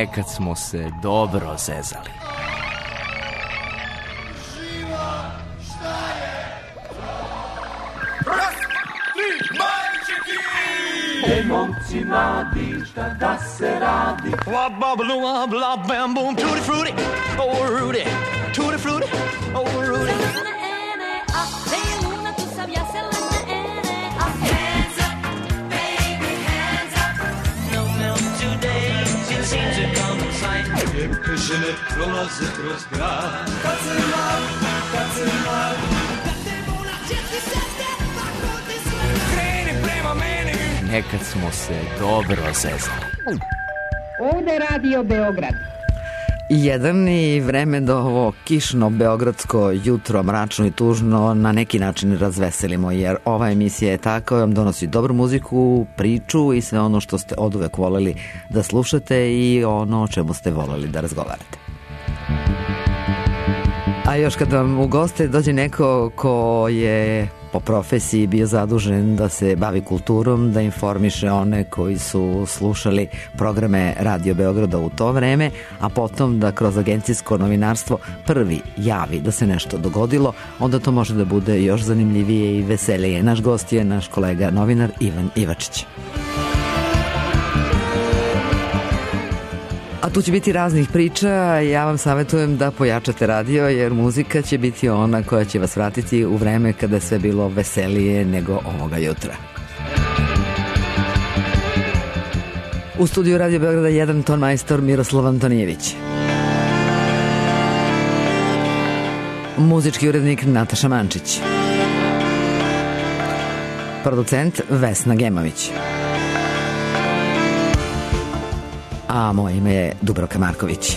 Nekad smo se dobro zezali. Ej, momci mladi, šta da se radi? Bla, bla, bla, bla, bam, boom, tutti frutti, oh, Rudy, tutti frutti, oh, Rudy. Det är luna, tu sabia, se la Hands up, baby, hands up. No milk today, she seems to come inside. Kışını prolazi kroz grad. Kacımlar, kacımlar. Kreni prema meni. Nekad smo se dobro zezali. Ovde je Radio Beograd. Jedan i vreme do ovo kišno beogradsko jutro, mračno i tužno, na neki način razveselimo, jer ova emisija je tako, vam donosi dobru muziku, priču i sve ono što ste oduvek voleli da slušate i ono o čemu ste voleli da razgovarate. A još kad vam u goste dođe neko ko je po profesiji bio zadužen da se bavi kulturom, da informiše one koji su slušali programe Radio Beograda u to vreme, a potom da kroz agencijsko novinarstvo prvi javi da se nešto dogodilo, onda to može da bude još zanimljivije i veselije. Naš gost je naš kolega novinar Ivan Ivačić. A tu će biti raznih priča, ja vam savjetujem da pojačate radio, jer muzika će biti ona koja će vas vratiti u vreme kada je sve bilo veselije nego ovoga jutra. U studiju Radio Beograda 1 ton majstor Miroslav Antonijević. Muzički urednik Nataša Mančić. Producent Vesna Gemović. A moje ime je Dubravka Marković.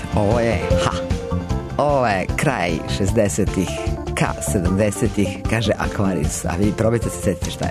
Ovo je kraj 60-ih, ka 70-ih, kaže Aquarius. A vi probajte se sjetiti šta je.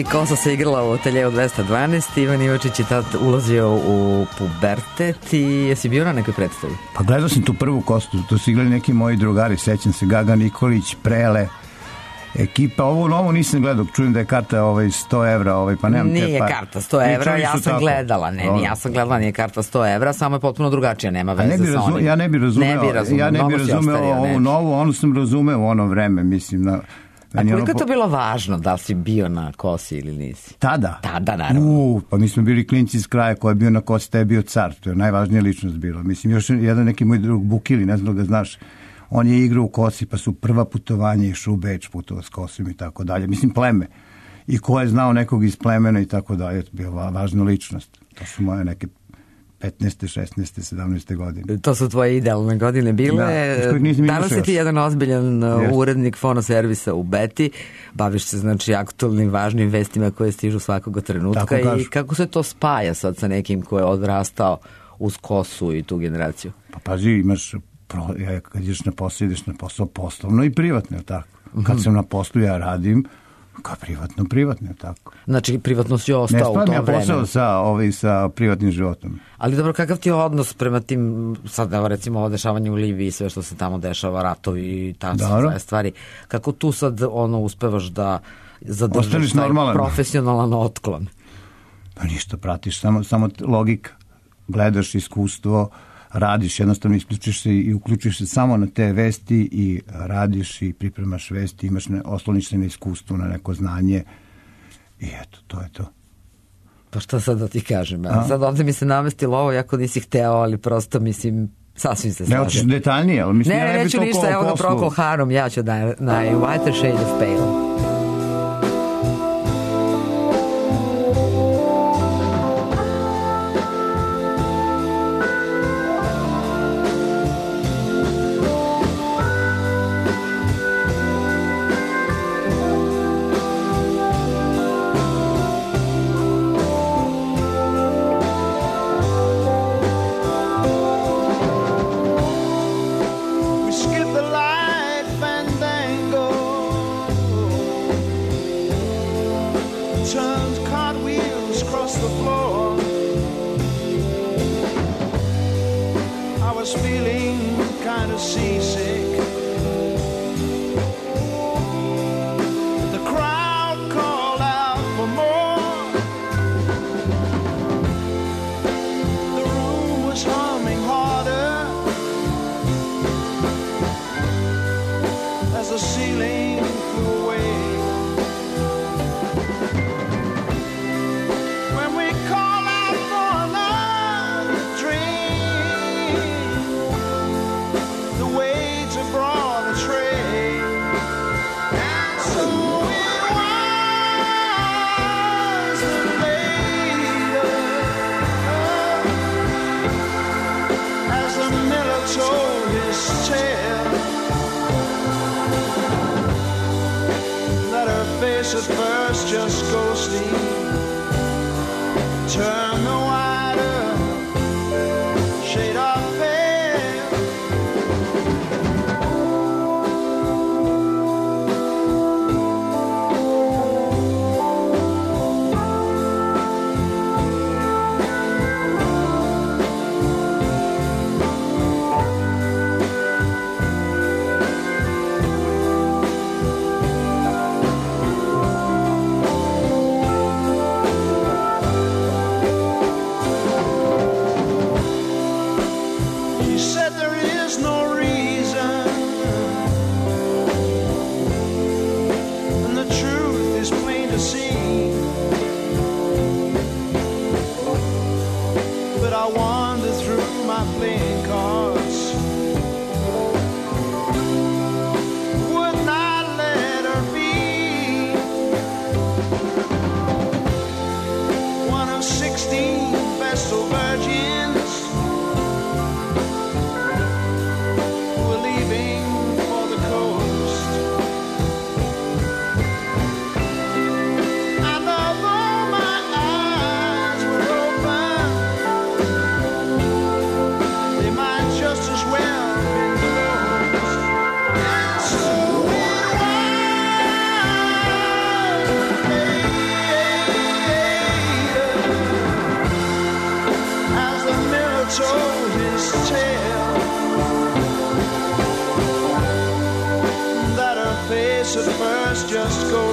i Kosa se igrala u Ateljeu 212. Ivan Ivačić je tad ulazio u pubertet i jesi bio na nekoj predstavi? Pa gledao sam tu prvu Kostu, to su igrali neki moji drugari, sećam se, Gaga Nikolić, Prele, ekipa. Ovo novo nisam gledao, čujem da je karta 100 evra, pa nemam te Nije karta 100 evra, ja sam gledala, ja sam gledala, nije karta 100 evra, samo je potpuno drugačija, nema veze sa onim. Ja ne bi razumeo ovu novu, ono sam razumeo u ono vreme, mislim. A koliko je to bilo važno, da li si bio na Kosi ili nisi? Tada? Tada, naravno. Pa mi smo bili klinci iz kraja, ko je bio na Kosi, taj je bio car, to je najvažnija ličnost bila. Mislim, još jedan neki moj drug Bukili, ne znam da ga znaš, on je igrao u Kosi, pa su prva putovanja išao u Beč, putovao s Kosom i tako dalje. Mislim, pleme. I ko je znao nekog iz plemena i tako dalje, to je bila važna ličnost. To su moje neke 15. 16. 17. godine. To su tvoje idealne godine bile. Danas si ti jedan ozbiljan urednik fonoservisa u Beti. Baviš se, znači, aktualnim, važnim vestima koje stižu svakog trenutka. I kako se to spaja sad sa nekim ko je odrastao uz Kosu i tu generaciju? Pa pazi, imaš, kad ideš na posao poslovno i privatno, tako. Kad sam na poslu, ja radim kao privatno, tako. Znači, privatno si ostao u tom vremenu. Ne spavim ja posao sa privatnim životom. Ali dobro, kakav ti je odnos prema tim, sad evo recimo ovo dešavanje u Libiji i sve što se tamo dešava, ratovi i ta sve stvari. Kako tu sad uspevaš da zadržaš taj profesionalan otklon? Pa ništa, pratiš, samo logika. Gledaš iskustvo, radiš, jednostavno isključiš se i uključiš se samo na te vesti i radiš i pripremaš vesti, osloniš se na iskustvo, na neko znanje i eto, to je to. Pa šta sad da ti kažem? Sad ovdje mi se namestilo ovo, jako nisi hteo, ali prosto mislim, sasvim se slažem. Ne hoćeš detaljnije, ali mislim ja ne bi toliko o poslu. Neću ništa, evo ga Procol Harum, ja ću na Whiter Shade of Pale.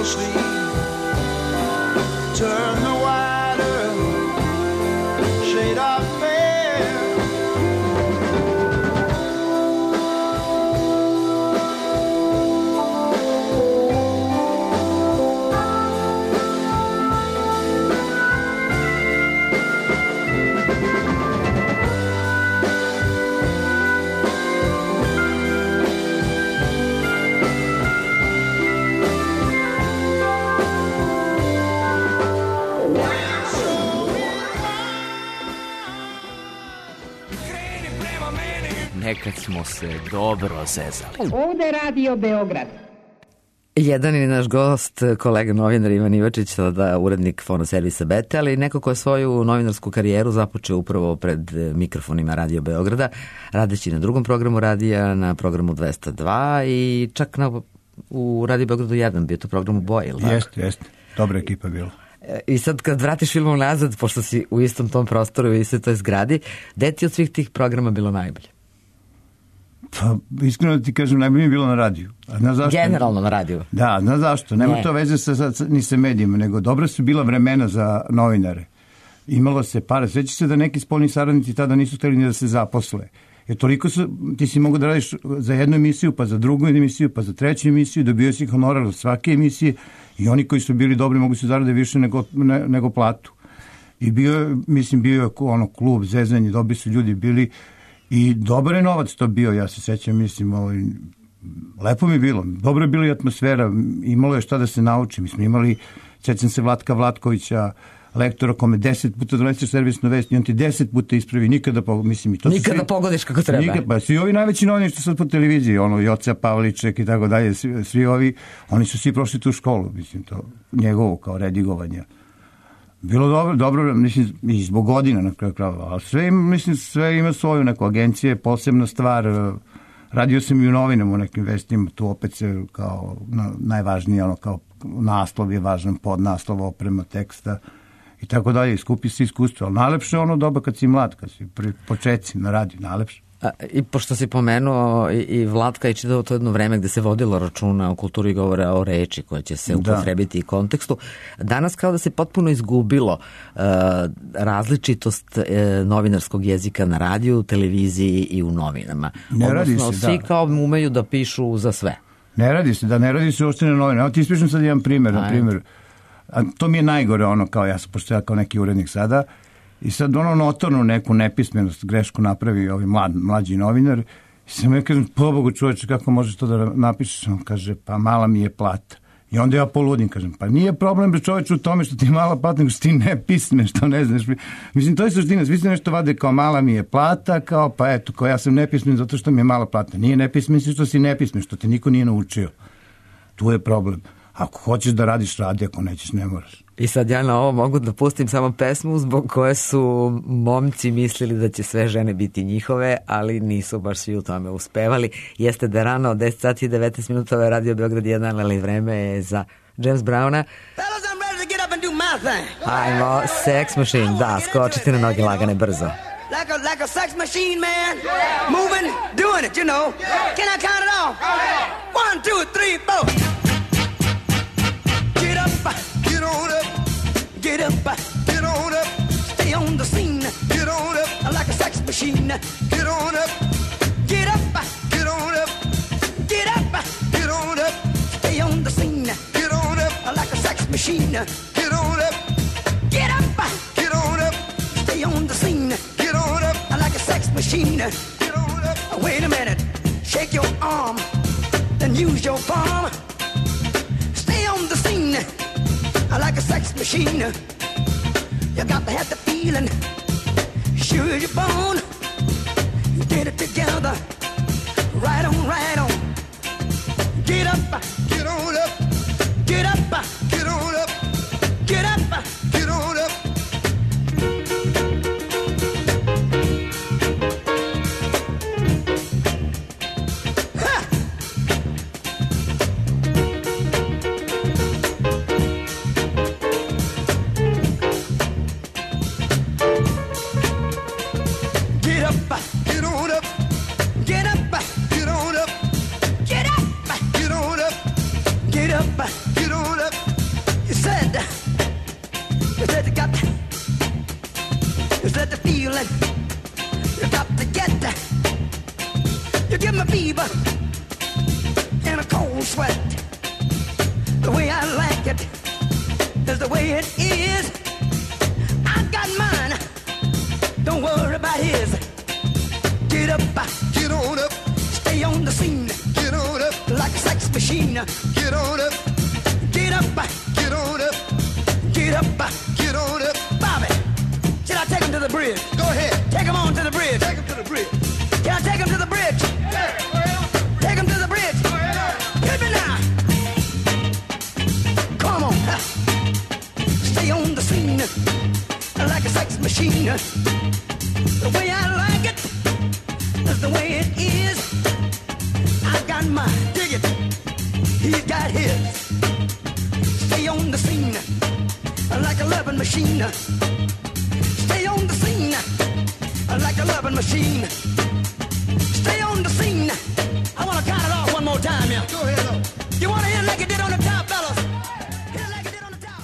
your sleeve. Turn the wider shade of fair. Nekad smo se dobro zezali. Ovde Radio Beograd. Jedan je naš gost, kolega novinar Ivan Ivačić, sada urednik fonoservisa Bete, ali neko ko je svoju novinarsku karijeru započeo upravo pred mikrofonima Radio Beograda, radeći na drugom programu radija, na programu 202 i čak u Radio Beogradu 1, bio to programu Boje, ili tako? Jeste. Dobra ekipa bila. I sad kad vratiš filmom nazad, pošto si u istom tom prostoru i istoj toj zgradi, gde ti od svih tih programa bilo najbolje? Pa, iskreno da ti kažem, najbolje mi je bilo na radiju. Generalno na radiju? Da, znaš zašto? Nema to veze ni sa medijima, nego dobra su bila vremena za novinare. Imalo se para. Sveći se da neki spoljni saradnici tada nisu hteli ni da se zaposle. Jer toliko ti si mogu da radiš za jednu emisiju, pa za drugu emisiju, pa za treću emisiju, dobio si honorar od svake emisije i oni koji su bili dobri mogu se zarade više nego platu. I bio je ono klub, zezanje, dobri su ljudi bili. I dobar je novac to bio, ja se sećam, mislim, lepo mi je bilo. Dobro je bila i atmosfera, imalo je šta da se nauči. Mi smo imali, sećam se Vlatka Vlatkovića, lektora kome 10 puta doneseš servisnu vest i on ti 10 puta ispravi, nikada pogodiš kako treba. Pa svi ovi najveći novini što sad po televiziji, Joca Pavliček i tako dalje, svi ovi, oni su svi prošli tu školu, mislim, to njegovo kao redigovanja. Bilo dobro, mislim, i zbog godina na kraju krajeva, ali sve ima svoju neku agencije, posebna stvar. Radio sam i u novinama u nekim vestima, tu opet se kao najvažnije, kao naslov je važan, podnaslov, oprema teksta i tako dalje, skupi se iskustvo, ali najlepše je ono doba kad si mlad, kad si pri početci na radiju, najlepše. I pošto si pomenuo i Vlatka i čitao to jedno vreme gde se vodilo računa o kulturi govora, o reči koje će se upotrebiti i kontekstu, danas kao da se potpuno izgubilo različitost novinarskog jezika na radiju, televiziji i u novinama. Odnosno, svi kao umeju da pišu za sve. Ne radi se uopšte na novine. Evo ti ispričam sad jedan primjer, na primjer. To mi je najgore kao ja sam, pošto ja kao neki urednik sada, i sad notornu neku nepismenost, grešku napravi ovaj mlađi novinar. I sam ja kažem, pobogu čoveče, kako možeš to da napišeš? On kaže, pa mala mi je plata. I onda ja poludim, kažem, pa nije problem čoveče u tome što ti je mala plata, nego što ti nepismen, što ne znaš. Mislim, to je suština, svi se nešto vade kao mala mi je plata, kao pa eto, kao ja sam nepismen zato što mi je mala plata. Nije nepismen što si nepismen, što te niko nije naučio. Tu je problem. Ako hoćeš da radiš, radi, ako nećeš, ne moraš. I sad ja na ovo mogu da pustim samo pesmu zbog koje su momci mislili da će sve žene biti njihove, ali nisu baš svi u tome uspevali. Jeste da rano od 10 sati i 19 minuta ovo je Radio Beograd 1, ali vreme je za James Browna. Ajmo, Sex Machine, da, skočite na noge lagane brzo. Like a sex machine, man. Moving, doing it, you know. Can I count it off? 1, 2, 3, 4. Get up, get on up, get up, get on up, stay on the scene, get on up, like a sex machine, get on up, get up, get on up, get up, get on up, stay on the scene, get on up, like a sex machine, get on up, get up, get on up, stay on the scene, get on up, like a sex machine, get on up. Wait a minute, shake your arm, then use your palm. On the scene, like a sex machine. You got to have the feeling, sure you're born. Get it together, right on, right on. Get up, get on up, get up, get on up, get up, get on up. Get on up, said you got, you said the feeling, you got to get that. You give me fever and a cold sweat. The way I like it is the way it is. I got mine, don't worry about his. Get up, get on up, stay on the scene. Get on up, like a sex machine. Get on up, get up, get on up, get up, get on up. Bobby, should I take him to the bridge? Go ahead, take him on to the bridge. Take him to the bridge. Can I take him to the bridge? Yeah. Take him to the bridge. Hit me now. Come on, stay on the scene like a sex machine. The way I like it is the way it is. I got mine, dig it. He's got his. Stay on the scene like a loving machine. Stay on the scene like a loving machine. Stay on the scene. I want to count it off one more time, yeah. Go ahead, though. You want to hit it like it did on the top, fellas? Hit it like it did on the top.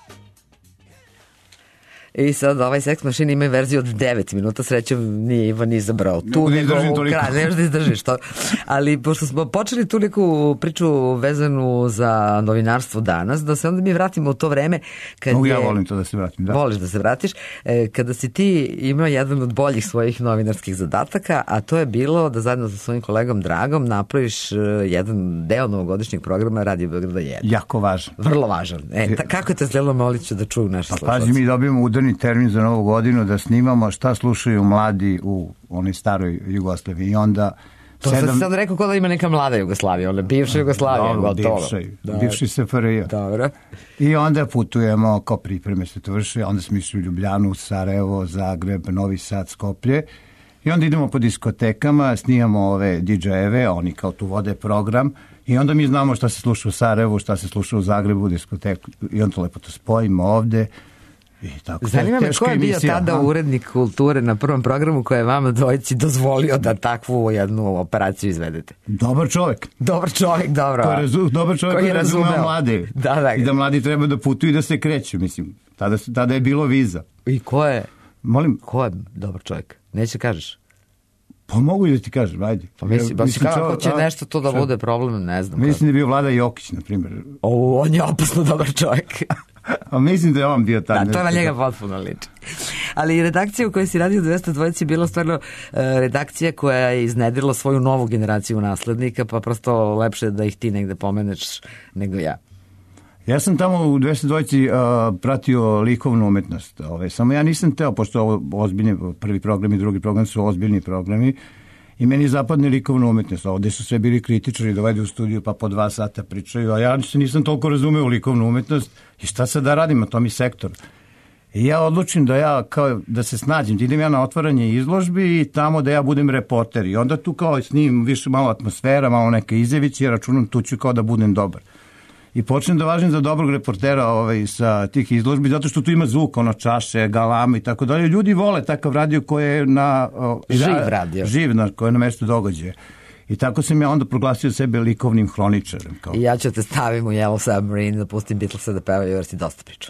I sad ovaj Sex Machine ima verziju od 9 minuta, srećom nije Ivan izabrao tu, ne izdržim toliko. Ne možeš da izdržiš to. Ali pošto smo počeli tu neku priču vezanu za novinarstvo danas, da se onda mi vratimo u to vreme kad ja volim to da se vratim, da. Voliš da se vratiš, kada si ti imao jedan od boljih svojih novinarskih zadataka, a to je bilo da zajedno sa svojim kolegom Dragom napraviš jedan deo novogodišnjeg programa Radio Beograda 1. Jako važan. Vrlo važan. Kako je te zelo moliću da čuju naši slušalci? Pazi, mi dobijemo udarni termin za Novu godinu da snimamo šta slušaju mladi u onoj staroj Jugoslaviji i onda... To sam sad rekao kao da ima neka mlada Jugoslavija, ona bivša Jugoslavija. Dobro, bivši SFRJ. Dobro. I onda putujemo, kao pripreme se to vrše, onda smo išli u Ljubljanu, Sarajevo, Zagreb, Novi Sad, Skoplje. I onda idemo po diskotekama, snimamo ove DJ-eve, oni kao tu vode program i onda mi znamo šta se sluša u Sarajevu, šta se sluša u Zagrebu, u diskoteku i onda to lepo to spojimo ovde. Zanima me ko je bio tada urednik kulture na prvom programu koji je vama dvojici dozvolio da takvu jednu operaciju izvedete? Dobar čovjek. Dobar čovjek, dobro. Dobar čovjek koji je razumeo mlade. I da mladi treba da putuju i da se kreću, mislim. Tada je bilo viza. I ko je? Molim? Ko je dobar čovjek? Neće kažeš? Pa mogu i da ti kažem, ajde. Pa mislim kako će nešto to da bude problem, ne znam. Mislim da je bio Vlada Jokić, na primjer. On je opasno dobar čovjek. A mislim da je on bio taj. Da, to na njega potpuno liči. Ali redakcija u kojoj si radio u 202 je bila stvarno redakcija koja je iznedrila svoju novu generaciju naslednika, pa prosto lepše da ih ti negde pomeneš nego ja. Ja sam tamo u 202 pratio likovnu umetnost. Samo ja nisam teo, pošto ovo ozbiljni prvi program i drugi program su ozbiljni programi, i meni zapadne likovnu umetnost. Ovde su sve bili kritičari, dovede u studiju pa po 2 sata pričaju, a ja se nisam toliko razumeo u likovnu umetnost i šta sad da radim, a to mi sektor. I ja odlučim da se snađem, idem ja na otvaranje izložbi i tamo da ja budem reporter i onda tu kao snimim više malo atmosfera, malo neke izjavice i računam tu ću kao da budem dobar. I počnem da važim za dobrog reportera sa tih izložbi, zato što tu ima zvuk, čaše, galama i tako dalje. Ljudi vole takav radio koji je na... Živ radio. Živ, koji je na mestu događaja. I tako sam ja onda proglasio sebe likovnim hroničarem. I ja ću te stavim u Yellow Submarine, da pustim Beatlesa da pevaju, jer si dosta pričao.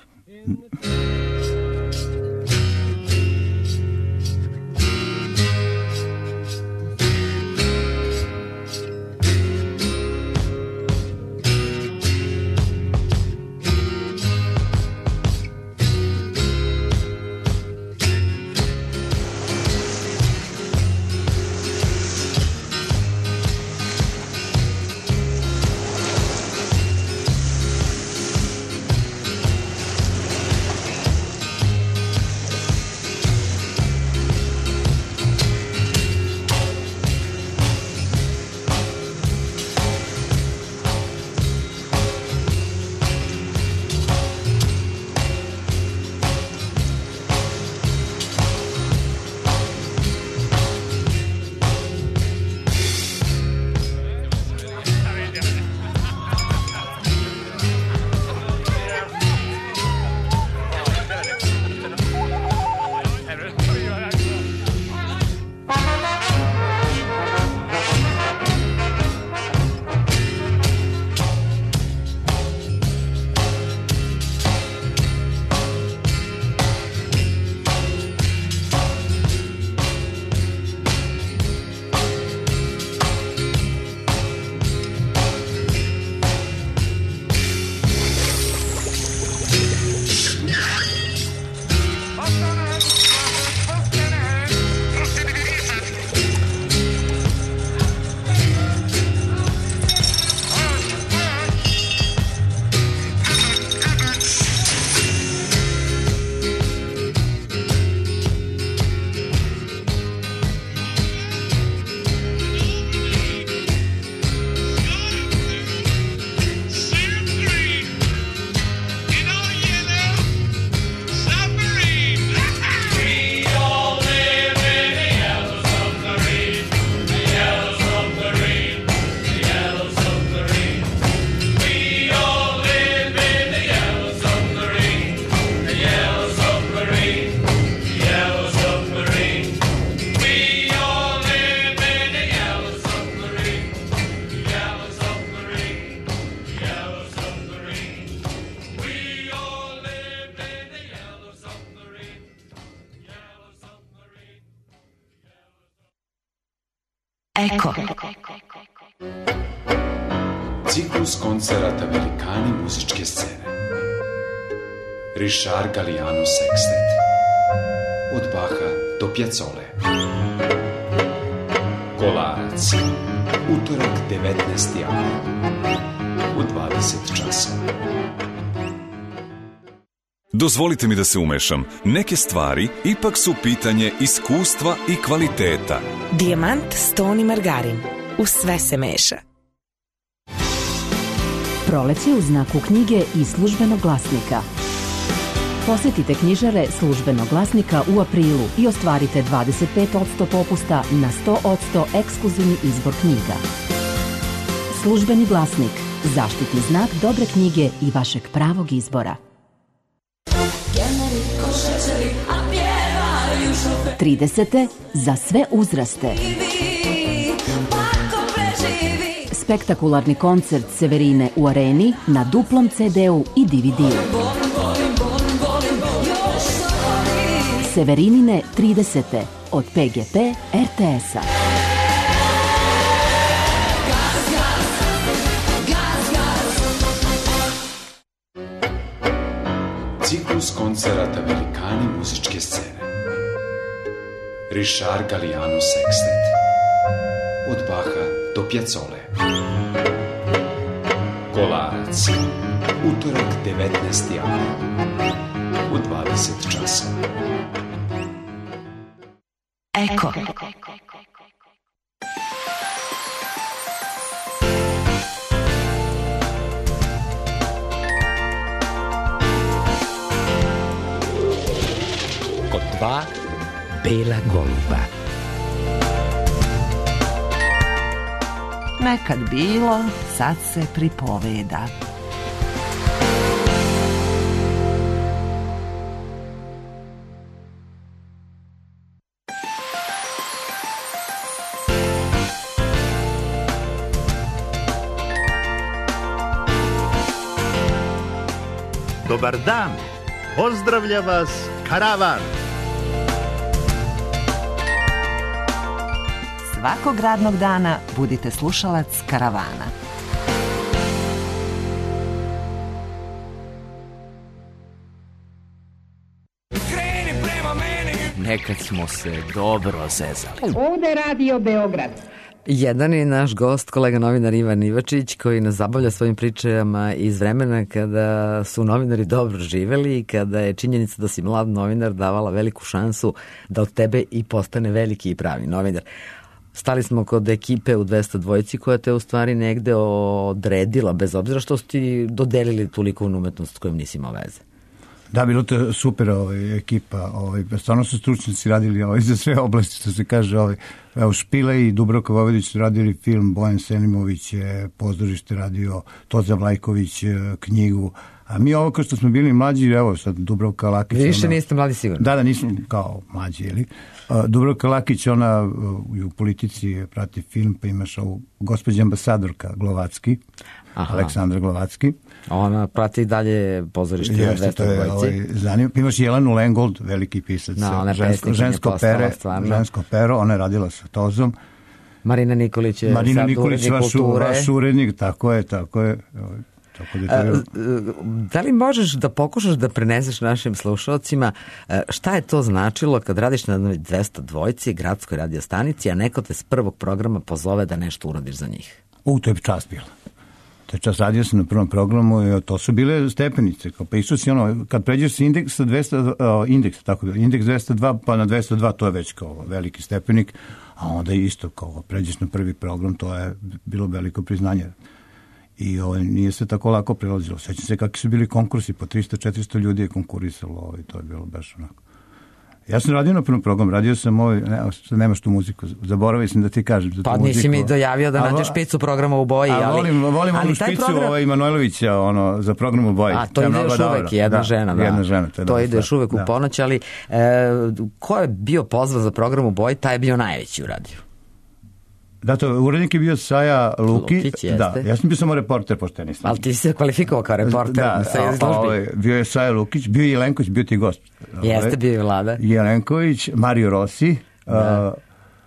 Eko. Ciklus koncerata Velikani muzičke scene. Richard Galliano Sextet. Od Baha do Piazzole. Kolarac. Utorak 19. april. U 20 časova. Dozvolite mi da se umešam. Neke stvari ipak su pitanje iskustva i kvaliteta. Dijamant, ston i margarin. U sve se meša. Proleće u znaku knjige i Službenog glasnika. Posjetite knjižare Službenog glasnika u aprilu i ostvarite 25% popusta na 100% ekskluzivni izbor knjiga. Službeni glasnik. Zaštitni znak dobre knjige i vašeg pravog izbora. 30. za sve uzraste. Spektakularni koncert Severine u Areni na duplom CD-u i DVD-u. Severinine 30. od PGP RTS-a. Ciklus koncerata Velikani muzičke scene. Richard Galliano Sextet. Od Baha do Piazzole. Kolarac. Utorak 19. april. U 20 časova. Eko. Kod dva bela goluba. Nekad bilo, sad se pripoveda. Dobar dan, pozdravlja vas Karavan. Svakog radnog dana budite slušalac Karavana. Nekad smo se dobro zezali. Ovde Radio Beograd. Jedan je naš gost, kolega novinar Ivan Ivačić, koji nas zabavlja svojim pričama iz vremena kada su novinari dobro živeli i kada je činjenica da si mlad novinar davala veliku šansu da od tebe i postane veliki i pravi novinar. Stali smo kod ekipe u 202 koja te u stvari negde odredila, bez obzira što su ti dodelili toliko umetnost s kojom nisi imao veze. Da, bilo to super ekipa, stvarno su stručnici radili za sve oblasti, što se kaže, Špile i Dubravka Vojvodić su radili film, Bojan Selimović je pozorište radio, Toza Vlajković knjigu, a mi ovo kao što smo bili mlađi, evo sad Dubravka Lakić. Više niste mladi sigurno. Da, nismo kao mlađi, jeli? Dubravka Lakić, ona u politici prati film, pa imaš ovu gospođa ambasadorka Glovacki, Aleksandra Glovacki. Ona prati dalje pozorište na 202. Zanima. Imaš Jelenu Lengold, veliki pisac, žensko pero, ona je radila sa Tozom. Marina Nikolić je sad urednik kulture. Vaš urednik, tako je. Da li možeš da pokušaš da preneseš našim slušalcima šta je to značilo kad radiš na 202, gradskoj radio stanici, a neko te s prvog programa pozove da nešto uradiš za njih? To je čast bila. To je čast, radio sam na prvom programu i to su bile stepenice. Pa išao si kad pređeš s indeksa 200, indeks 202 pa na 202, to je već kao veliki stepenik, a onda isto kao pređeš na prvi program, to je bilo veliko priznanje. I nije se tako lako prelazilo. Sećam se kakvi su bili konkursi, po 300-400 ljudi je konkurisalo i to je bilo baš onako. Ja sam radio na prvom programu, radio sam nemaš tu muziku, zaboravio sam da ti kažem. Pa nisi mi dojavio da nađeš špicu programa u boji. Volim onu špicu Manojlovića za program u boji. A to ide još uvek, jedna žena. To ide još uvek u ponoć, ali ko je bio pozvan za program u boji, taj je bio najveći u radiju. Da, to urednik je bio Saja Lukić, jeste. Da, ja sam bio samo reporter, pošto ja nisam. Ali ti se kvalifikovao kao reporter sa izložbi. Bio je Saja Lukić, bio je Jelenković, bio ti gost. Jeste, bio je Vlada. Jelenković, Mario Rossi,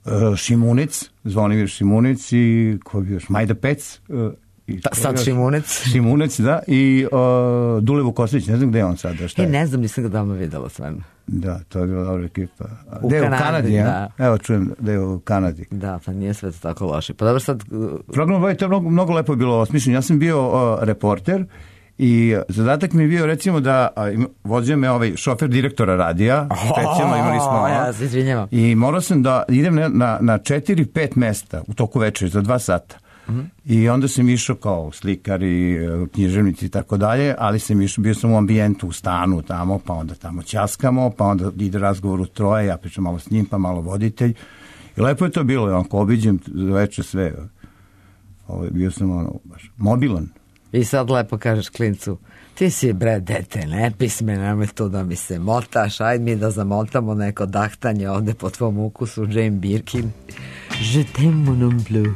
Šimunic, Zvonimir Šimunic i ko je bio još, Majda Pec. Sad Šimunec. Šimunec, da, i Dule Vukoslić, ne znam gde je on sada, šta je? Ne znam, nisam ga davno videla stvarno. Da, to je bila dobra ekipa. U Kanadi, ja? da. Evo, čujem da je u Kanadi. Da, pa nije sve to tako loše. Pa dobro sad... Program Boj, to je mnogo lepo bilo osmišljeno. Ja sam bio reporter i zadatak mi je bio, recimo, da vozio me ovaj šofer direktora radija, specijalno imali smo... Ja se izvinjavam. I morao sam da idem na 4-5 mesta u toku večeri za 2 sata. I onda sam išao kao slikar i književnici i tako dalje, ali sam išao, bio sam u ambijentu, u stanu tamo, pa onda tamo ćaskamo, pa onda ide razgovor u troje, ja pričam malo s njim, pa malo voditelj. I lepo je to bilo, onako obiđem večer sve. Bio sam baš mobilan. I sad lepo kažeš klincu, ti si bre dete nepismen, nemoj tu da mi se motaš, ajde mi da zamotamo neko dahtanje ovde po tvom ukusu, Jane Birkin. Je t'aime mon homme bleu.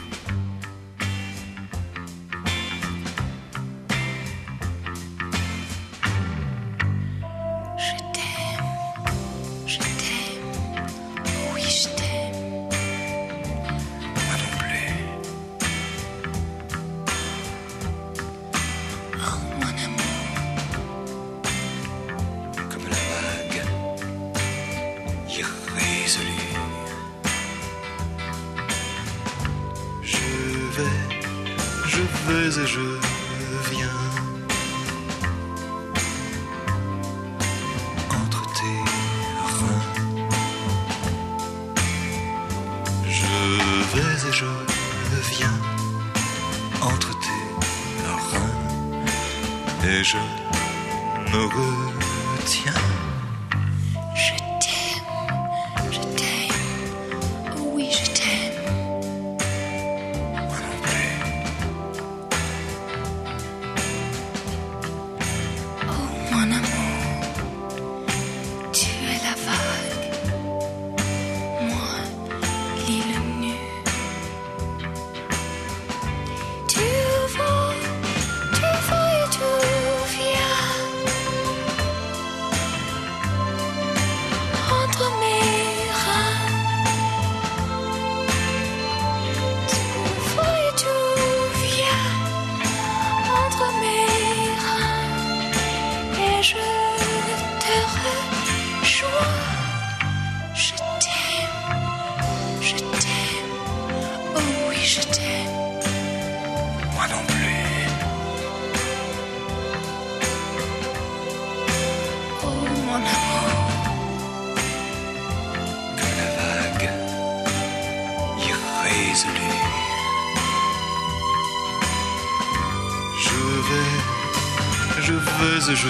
Je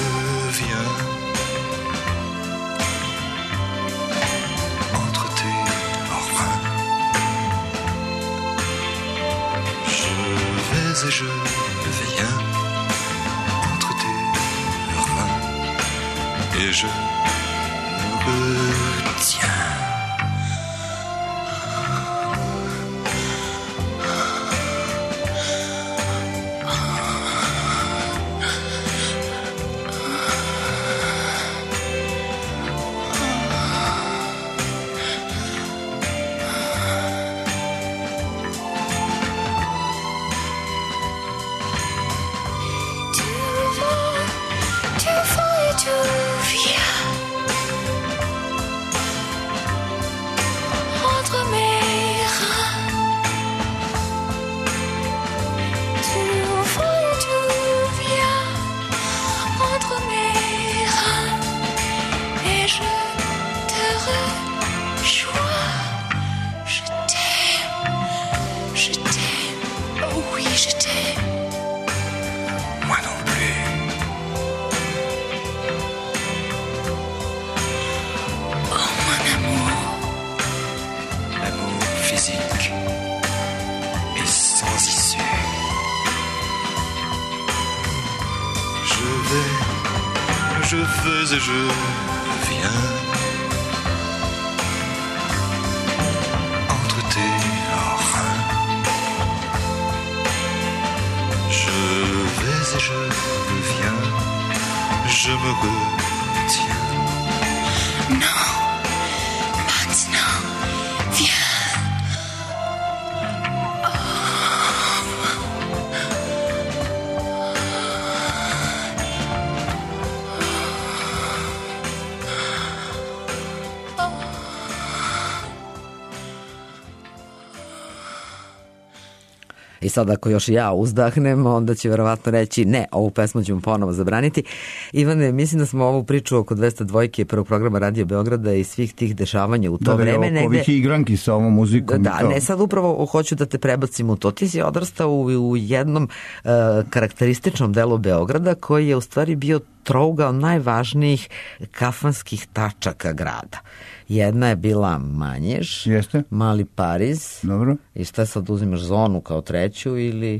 viens entre tes reins. Je vais et je viens entre tes reins. Et je me retiens. Et je viens entre tes reins. Je vais et je viens, je me retiens. Non, maintenant, I sad ako još ja uzdahnem, onda će verovatno reći ne, ovu pesmu ćemo ponovo zabraniti. Ivane, mislim da smo ovu priču oko 202 prvog programa Radio Beograda i svih tih dešavanja u to vreme. Da, oko ovih igranki sa ovom muzikom. Da, ne, sad upravo hoću da te prebacim u to. Ti si odrastao u jednom karakterističnom delu Beograda koji je u stvari bio trougao najvažnijih kafanskih tačaka grada. Jedna je bila Manjež, jeste? Mali Pariz. Dobro. I šta sad uzimaš, Zonu kao treću ili...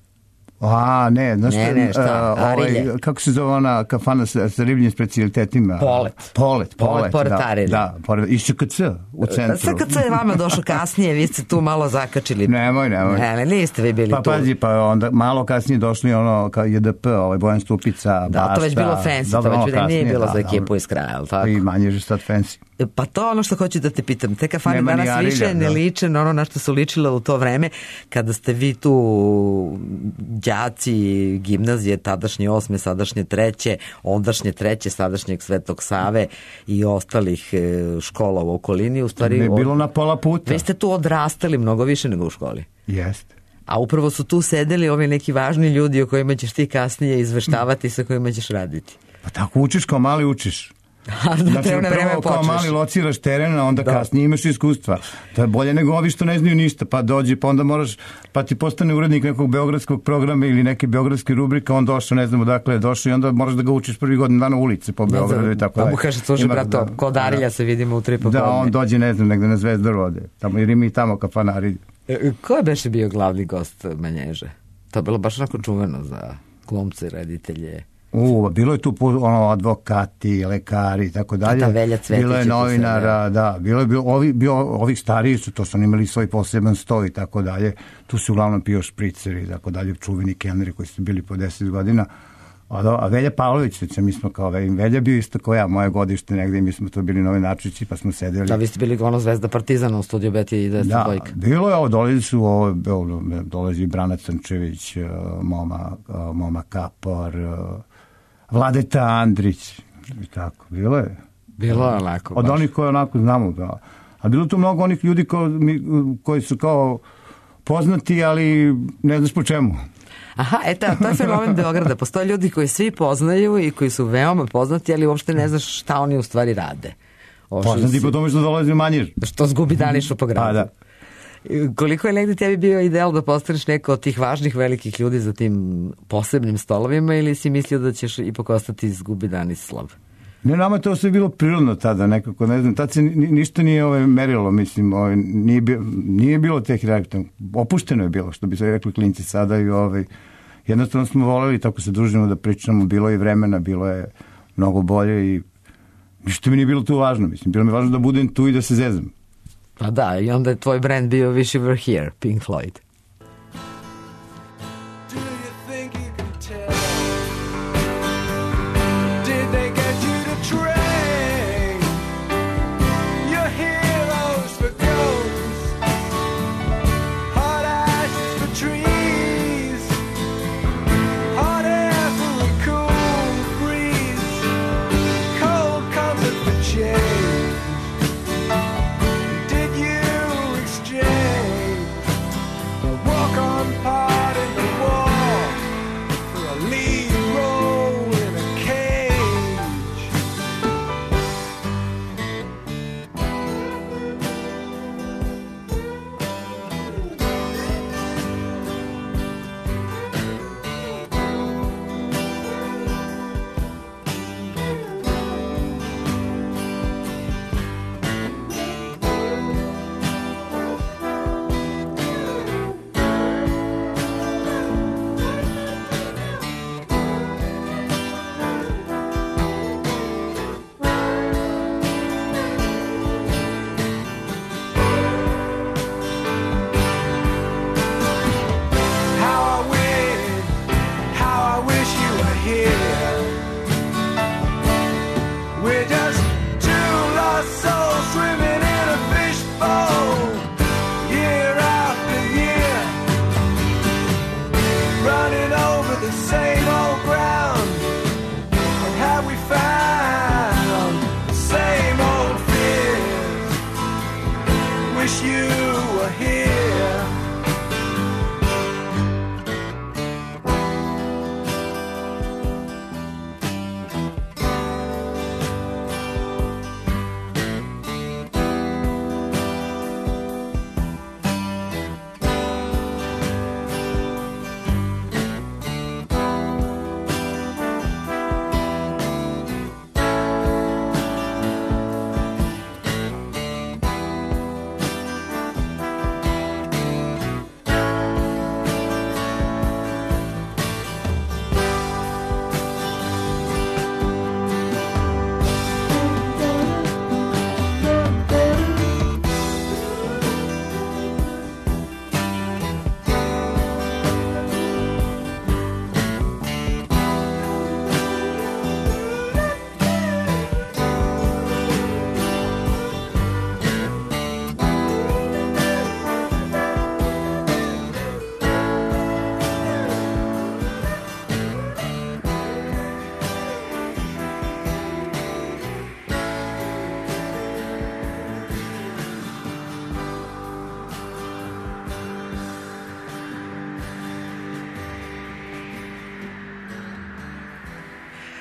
Ne, znaš šta, Arilje. Kako se zove ona kafana sa ribljim specijalitetima? Polet, pored Arilje. Da, pored, i SKC u centru. SKC je vama došao kasnije, vi ste tu malo zakačili. Nemoj. Ne, niste vi bili tu. Pazi, onda malo kasnije došli ono kao JDP, Bojan Stupica, da, Bašta. To već bilo fancy, to već nije bilo za ekipu iz kraja, ali tako? I manje je sad fancy. Pa to ono što hoću da te pitam, te kafane danas više ne liče na ono na što su ličile u to vreme kada ste vi tu đaci gimnazije, tadašnje 8. sadašnje 3. ondašnje 3. sadašnjeg Svetog Save i ostalih škola u okolini. U stvari, ne bilo na pola puta. Vi ste tu odrastali mnogo više nego u školi. Jeste. A upravo su tu sedeli ovi neki važni ljudi o kojima ćeš ti kasnije izveštavati, sa kojima ćeš raditi. Pa tako učiš, kao mali učiš. Znači, prvo kao mali lociraš teren, a onda kasnije imaš iskustva. To je bolje nego ovi što ne znaju ništa, pa dođi, pa onda moraš, pa ti postane urednik nekog beogradskog programa ili neke beogradske rubrike, on došao, ne znam odakle je došao i onda moraš da ga učiš prvi godin dana ulice po Beogradu i tako dalje. Pa mu kaže, slušaj brato, kod Arilja se vidimo u 3 popodne. Da, on dođe, ne znam, negde na Zvezdaru ode, tamo, jer ima i tamo kafanari. Ko je beše bio glavni gost Manježe? To je bilo baš onako čuveno za glumce i reditelje. Bilo je tu advokati, lekari i tako dalje. Bilo je novinara, da. Ovih stariji su, to su imali svoj poseban sto i tako dalje. Tu su uglavnom pio špriceri i tako dalje, čuveni kelneri koji su bili po 10 godina. A Velja Pavlović, mi smo kao Velja bio isto kao ja, moje godište negde i mi smo to bili novinarčići pa smo sedeli. Da, vi ste bili ono Zvezda Partizana u studiju Beti i Desna Dvojka. Da, bilo je dolazi Brana Crnčević, Moma Kapor, Vladeta Andrić i tako, bilo je. Bilo je onako. Od onih koje onako znamo, da. A bilo tu mnogo onih ljudi koji su kao poznati, ali ne znaš po čemu. Aha, to je fenomen Beograda. Postoje ljudi koji svi poznaju i koji su veoma poznati, ali uopšte ne znaš šta oni u stvari rade. Poznati po tome što dolazi u Manjež. Što zgubi danišu po gradu. Pa da. Koliko je negdje tebi bio ideal da postaneš neko od tih važnih velikih ljudi za tim posebnim stolovima ili si mislio da ćeš ipak ostati izgubi Danislav? Ne, nama je to sve bilo prirodno tada nekako, ne znam, tad se ništa nije merilo, mislim, nije bilo teh reakcija, opušteno je bilo, što bi se rekli klinci sada i jednostavno smo voleli, tako se družimo da pričamo, bilo je i vremena, bilo je mnogo bolje i ništa mi nije bilo tu važno, mislim, bilo mi važno da budem tu i da se zezam. Pa da, i onda je tvoj brand bio Wish You Were Here, Pink Floyd.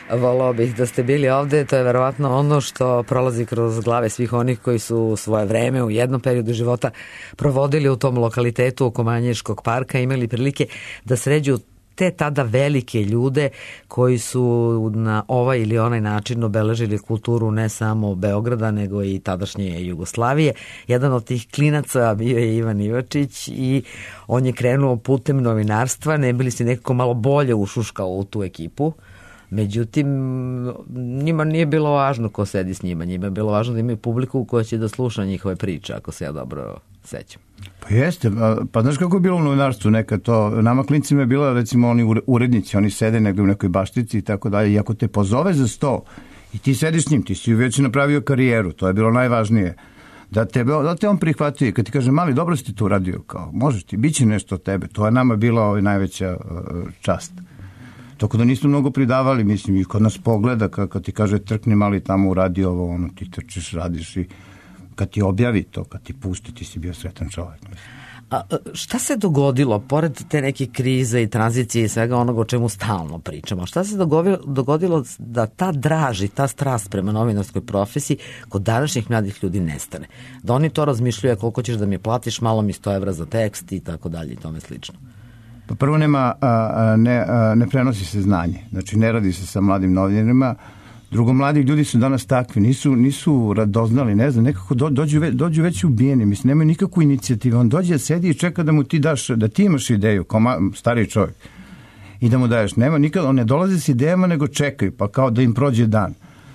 Volao bih da ste bili ovde, to je verovatno ono što prolazi kroz glave svih onih koji su svoje vreme u jednom periodu života provodili u tom lokalitetu oko Manješkog parka, imali prilike da sređu te tada velike ljude koji su na ovaj ili onaj način obeležili kulturu ne samo Beograda nego i tadašnje Jugoslavije. Jedan od tih klinaca bio je Ivan Ivačić i on je krenuo putem novinarstva, ne bili se nekako malo bolje ušuškao u tu ekipu. Međutim, njima nije bilo važno ko sedi s njima, njima je bilo važno da imaju publiku koja će da sluša njihove priče, ako se ja dobro sećam. Pa jeste, pa znaš kako je bilo u novinarstvu nekad to, nama klincima je bilo recimo oni urednici, oni sede negde u nekoj baštici i tako dalje, i ako te pozove za sto i ti sediš s njim, ti si već napravio karijeru, to je bilo najvažnije, da te on prihvatio, kad ti kaže mali, dobro si ti to uradio, kao možeš ti, bit će nešto od tebe, to je nama bila najveća čast. Tako da nismo mnogo pridavali, mislim, i kod nas pogleda, kad ti kaže trkni mali tamo uradi ovo, ono, ti trčeš, radiš i kad ti objavi to, kad ti pusti, ti si bio sretan čovjek. A šta se dogodilo, pored te neke krize i tranzicije i svega onoga o čemu stalno pričamo, šta se dogodilo da ta draž i ta strast prema novinarskoj profesiji kod današnjih mladih ljudi nestane? Da oni to razmišljaju koliko ćeš da mi platiš, malo mi 100 evra za tekst i tako dalje i tome slično. Pa prvo ne prenosi se znanje, znači ne radi se sa mladim novinarima. Drugo, mladi ljudi su danas takvi, nisu radoznali, ne znam, nekako dođu već ubijeni, mislim, nemaju nikakvu inicijativu, on dođe, sedi i čeka da mu ti daš, da ti imaš ideju, kao stari čovjek, i da mu daješ, on ne dolazi s idejama, nego čekaju, pa kao da im prođe dan.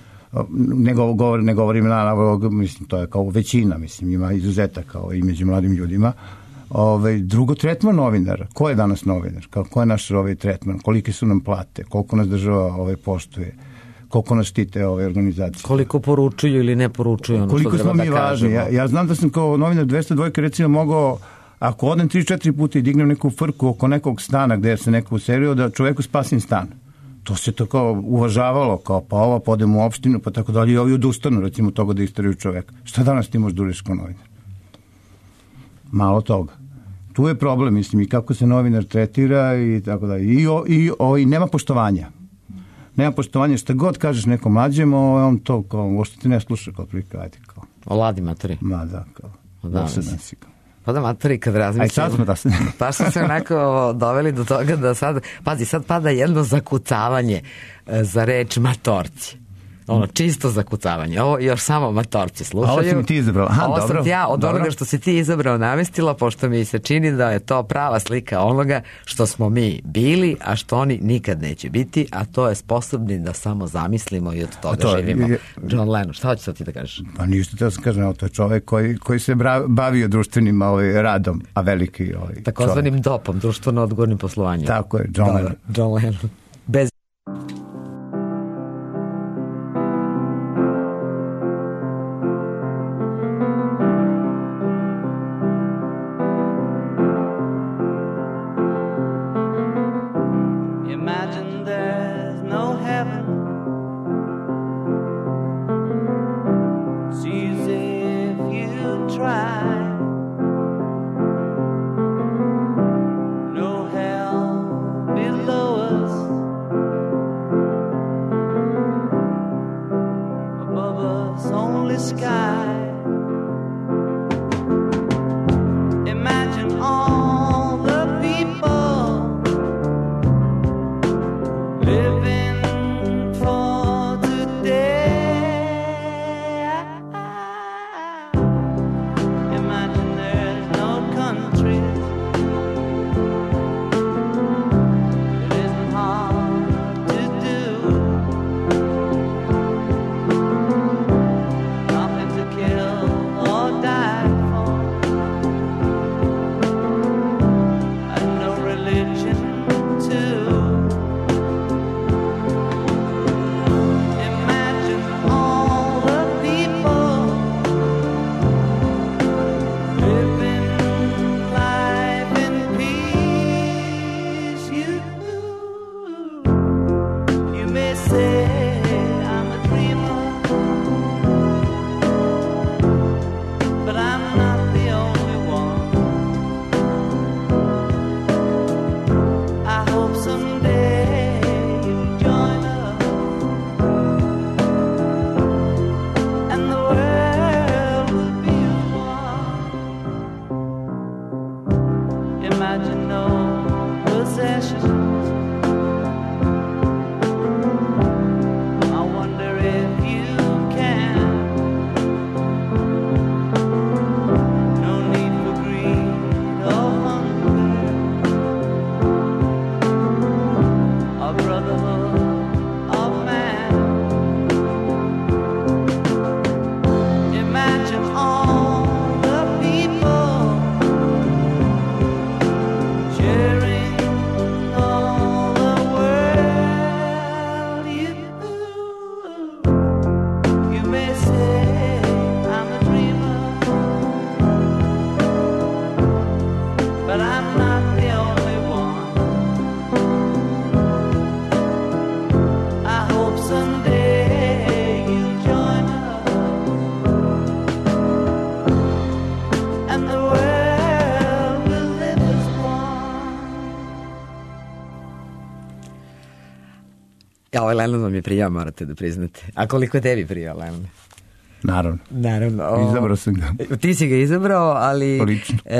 Ne govorim mislim, to je kao većina, mislim, ima izuzetak kao i među mladim ljudima. Drugo, tretman novinara. Ko je danas novinar? Ko je naš tretman? Kolike su nam plate? Koliko nas država poštuje? Koliko nas štite ove organizacije? Koliko poručuju ili ne poručuju ono koliko što treba da kažemo? Koliko smo mi važni. Ja znam da sam kao novinar 202 recimo mogao, ako odem 3-4 puta i dignem neku frku oko nekog stana gde se neko userio, da čoveku spasim stan. To se to kao uvažavalo, kao pa ova podem u opštinu, pa tako dalje, i ovi odustanu recimo toga da istaraju čoveka. Šta danas ti možeš da uriš kao novinar? Malo toga. Tu je problem, mislim, i kako se novinar tretira i tako dalje. I nema poštovanja. Nema poštovanja, šta god kažeš nekom mlađem, on to kao, uopšte ti ne sluša kao prilike, ajde kao. Oladi materi. Ma da, kao. Dosadan si kao. Pa da materi kad razmišljamo. Aj sad smo da se... Pa smo se onako doveli do toga da sad, pazi, sad pada jedno zakucavanje za reč matorci. Ono, čisto zakucavanje. Ovo još samo matorci slušaju. A ovo si mi ti izabrao. Aha, ovo dobro. Sam ja od onoga što si ti izabrao namestila, pošto mi se čini da je to prava slika onoga što smo mi bili, a što oni nikad neće biti, a to je sposobni da samo zamislimo i od toga živimo. John Lennon, šta hoćeš ti da kažeš? Pa ništa, te sam kažem, to je čovek koji se bavio društvenim radom, a veliki takozvanim dopom, društveno odgovornim poslovanjem. Tako je, John Lennon. John Lennon. Bez kill Ja, ovaj Lennon vam je prijao, morate da priznate. A koliko je tebi prijao Lennon? Naravno. Izabrao sam ga. Ti si ga izabrao, ali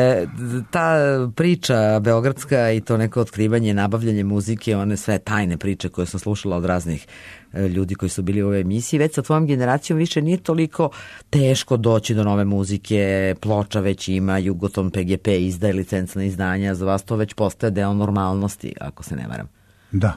ta priča beogradska i to neko otkrivanje, nabavljanje muzike, one sve tajne priče koje sam slušala od raznih ljudi koji su bili u ovoj emisiji, već sa tvojom generacijom više nije toliko teško doći do nove muzike, ploča već ima, Jugoton PGP izdaje licencna izdanja, za vas to već postaje deo normalnosti, ako se ne varam. Da.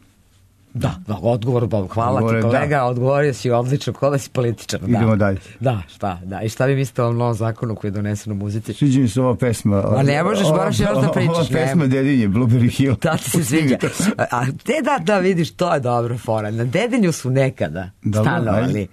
Da, odgovor, hvala ti kolega, odgovorio si odlično, ko da si političar. Idemo dalje. Da, i šta vi mislite o ovom novom zakonu koji je donesen u muzici? Sviđa mi se ova pesma. Ma ne možeš, moraš još da pričaš. Ova pesma Dedinje, Blueberry Hill. Da ti se sviđa. A da vidiš, to je dobro fora. Na Dedinju su nekada stanovali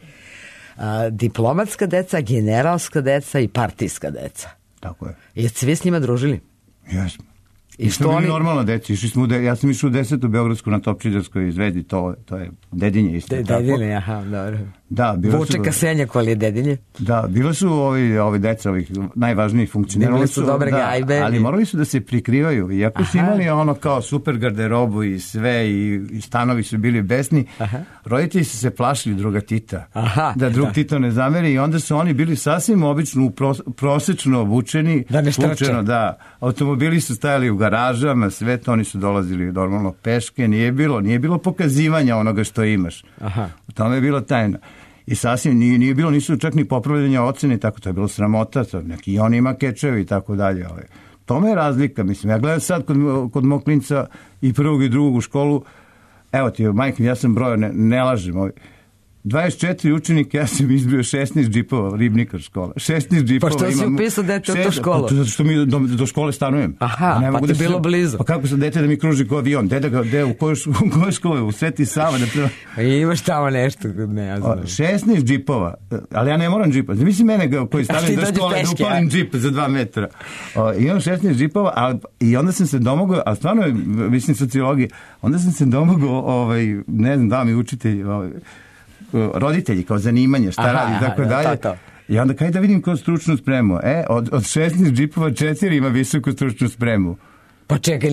diplomatska deca, generalska deca i partijska deca. Tako je. Jeste se vi s njima družili? Jesmo. I što bili normalno deci, ja sam išao u 10. Beogradsku na Topčiderskoj Zvezdi, to je Dedinje isto. Dedinje, aha, dobro. Da, Vučeka Senjak, ali je Dedinje. Da, bilo su ovi deca, ovih najvažnijih funkcionera. Bili su dobre gajbe. Ali morali su da se prikrivaju, iako su imali ono kao super garderobu i sve, i stanovi su bili besni, roditelji su se plašili druga Tita, da drug Tito ne zameri, i onda su oni bili sasvim obično prosečno obučeni. Da ne štrče. Da, automobili su stajali u garažama, sve to, oni su dolazili normalno peške, nije bilo pokazivanja onoga što imaš. U tome je bila tajna. I sasvim nije bilo, nisu čak ni popravljanja ocene, tako, to je bilo sramota, neki i oni ima kečevi i tako dalje. Tome je razlika, mislim, ja gledam sad kod mog klinca i prvog i drugog u školu, evo ti, majke, ja sam brojao, ne lažem, 24 učenika, ja sam izbio 16 džipova, Ribnikar škola. 16 džipova. Pa što si upisao dete u tu školu? Zato što mi do škole stanujem. Aha, pa ti bilo blizu. Pa kako sam dete da mi kruži ko avion? U kojoj škole? U Sveti Sava? Imaš tamo nešto, ne znam. 16 džipova, ali ja ne moram džipa. Mislim mene koji stavim do škole da upalim džip za 2 metra. Imam 16 džipova i onda sam se domogao, a stvarno, mislim sociologije, onda sam se domogao, ne znam da mi učitelj, roditelji kao zanimanje, šta radi, tako dalje. I onda kaj da vidim kao stručnu spremu. Od 16 džipova 4 ima visoku stručnu spremu. Pa čekaj,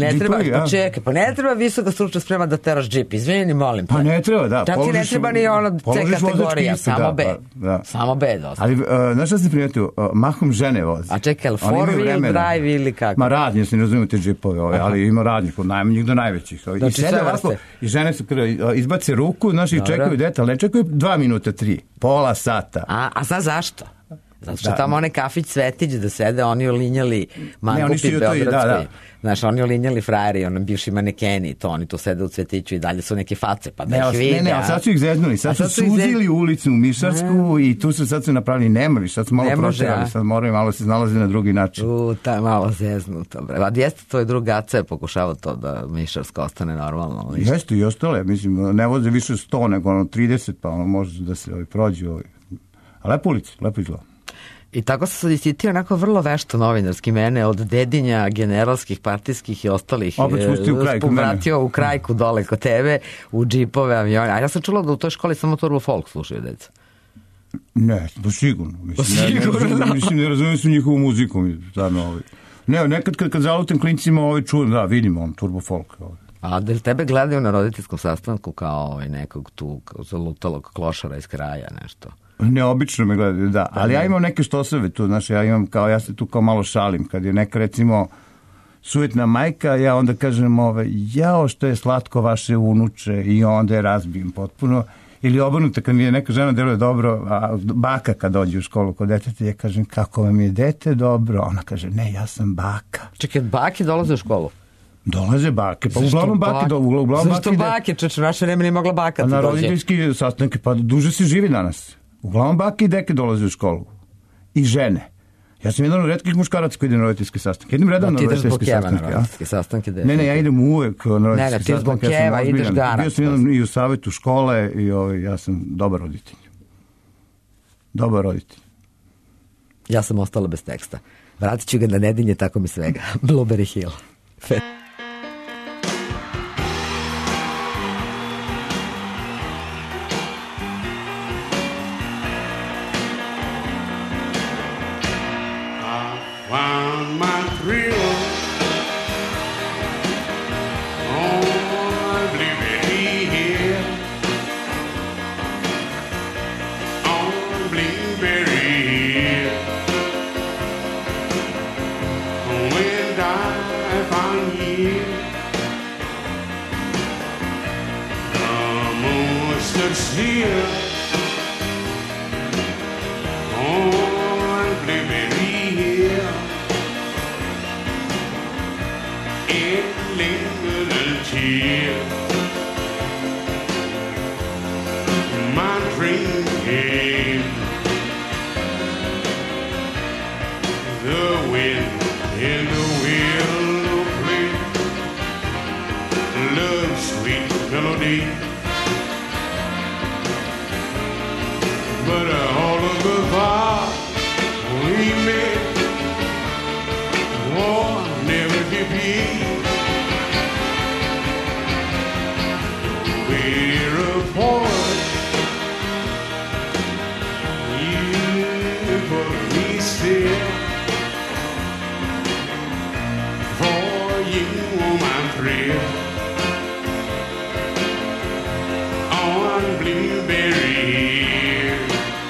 ne treba visoka stručna sprema da teraš džip, izvini, molim te. Pa ne treba, da. Čak ti ne treba ni ono C kategorija, samo B. Samo B dosta. Ali, znaš šta sam primetio, mahom žene vozi. A čekaj, 4-wheel drive ili kako? Ma radnje, se ne razumijem te džipove, ali ima radnjih, od najmanjih do najvećih. I sede ovako, i žene su izbace ruku, znaš, i čekaju dete, ali ne čekaju 2 minuta, 3, pola sata. A sad zašto? Zato što tamo onaj kafić Svetić da sede, oni olinjali mangupi beogradski. Znaš, oni olinjali frajeri, ono bivši manekeni, to oni tu sede u Cvetiću i dalje su neke face, pa da ih vide. Ne, ali sad su ih zeznuli, sad su suzili ulicu u Mišarsku i tu su sad napravili nemali, sad su malo proširali, sad moraju malo se znalazi na drugi način. Malo zeznuto, bre. A jeste to je drugaca je pokušava to da Mišarska ostane normalno. Jeste i ostale, mislim, ne voze više 100, nego 30, pa može da se prođe. A lepo ulici, lepo izgleda. I tako se sad isitio onako vrlo vešto novinarski mene od Dedinja, generalskih, partijskih i ostalih. Vratio u krajku dole kod tebe, u džipove, avione. A ja sam čula da u toj školi samo Turbo Folk slušaju deca. Ne, sigurno. Mislim, ne razumijem su njihovu muziku. Ne, nekad kad zalutem klincima čujem, da, vidimo Turbo Folk. A da li tebe gledaju na roditeljskom sastanku kao nekog tu zalutalog klošara iz kraja, nešto? Neobično me gledaju, da. Ali ja imam neke štoseve tu, znaš, ja se tu kao malo šalim. Kad je neka, recimo, sujetna majka, ja onda kažem, jao što je slatko vaše unuče, i onda je razbijem potpuno. Ili obrnuto, kad mi je neka žena deluje dobro, a baka kad dođe u školu kod deteta, ja kažem, kako vam je dete dobro? Ona kaže, ne, ja sam baka. Čekaj, baki dolaze u školu? Dolaze bake, pa uglavnom bake. Zašto bake? Čeče, naše vreme nije mogla baka. Na roditeljski sastanke, pa duže se živi danas. Uglavnom bake i deke dolaze u školu. I žene. Ja sam jedan od retkih muškaraca koji ide na roditeljski sastanak. Idem redano na roditeljski sastanke. Ne, ja idem uvek na roditeljski sastanak. Ne, ti zbog keva ideš garant. Bio sam jedan i u savjetu škole i ja sam dobar roditelj. Dobar roditelj. Ja sam ostala bez teksta. Vratit ću ga na Dedinje, tako mi svega. Blueberry Hill. Found my thrill on Blueberry Hill. But all of the thoughts we met, war never to be. We're apart. You put me still. For you, my friend. On Blueberry Hill,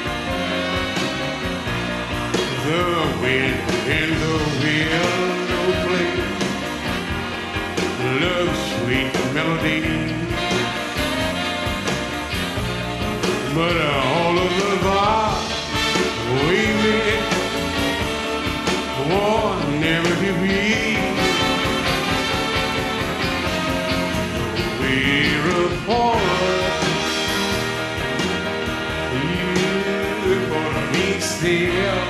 the wind and the window play love's sweet melody. But all of the thoughts we met, war never to be. We're apart. You're gonna be still.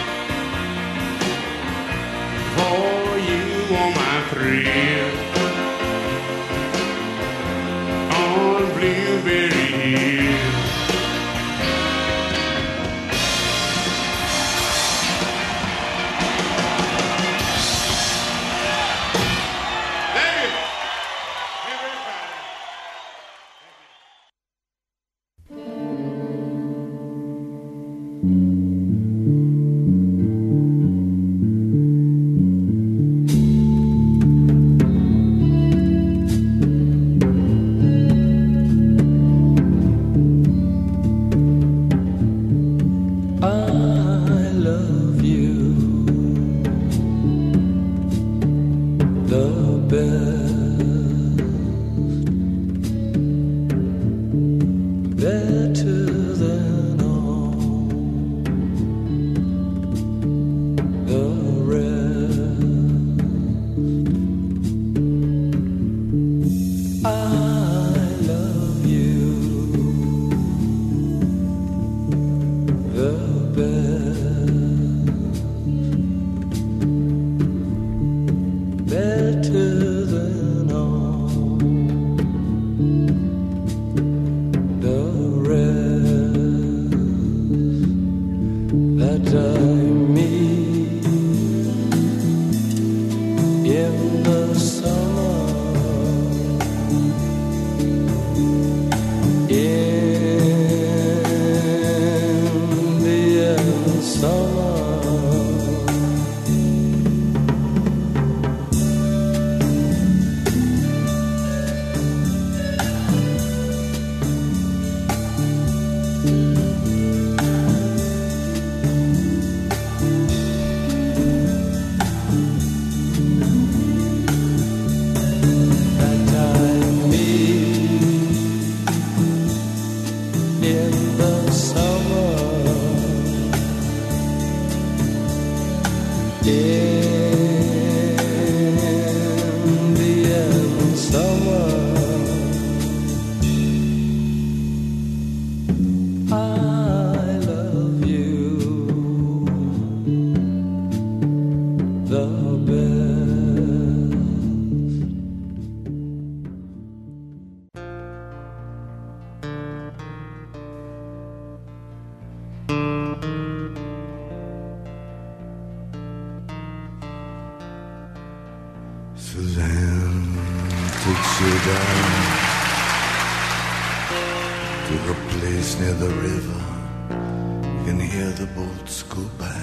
For you are my thrill. On Blueberry Hill. Suzanne takes you down to the place near the river. You can hear the boats go by.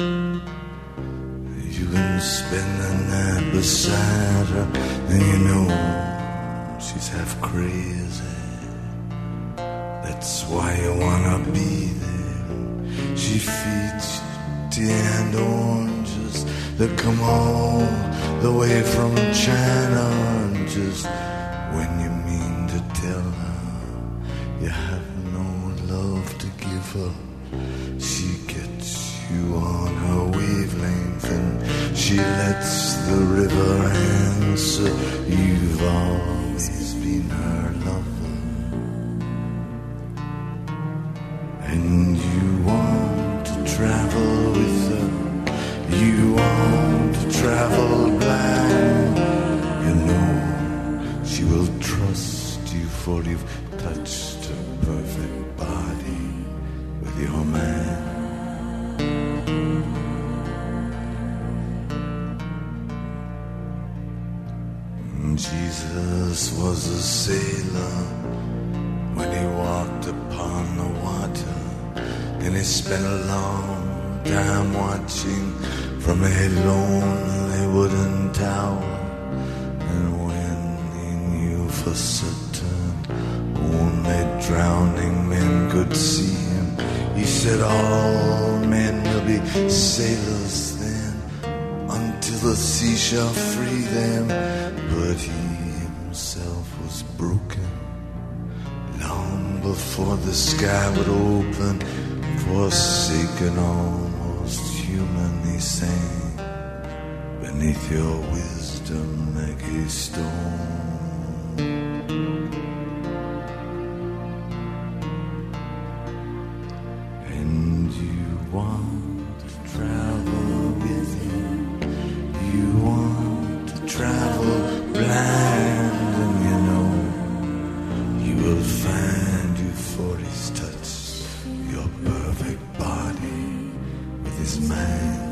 You can spend the night beside her, and you know she's half crazy. That's why you wanna be there. She feeds you tea and oranges that come all the way from China, and just when you mean to tell her you have no love to give her, she gets you on her wavelength and she lets the river answer. You've always been her lover, and you want to travel with her. You want to travel blind. You know she will trust you, for you've touched her perfect body with your Jesus was a sailor when he walked upon the water, and he spent a long time watching from a lonely wooden tower. And when he knew for certain only drowning men could see him, he said all men will be sailors then, until the sea shall free them. But he himself was broken long before the sky would open. Forsaken, almost human, he sang, beneath your wisdom like a stone. And you want to travel with him, you want to travel blind, and you know you will find you for his touch, your perfect body with his mind.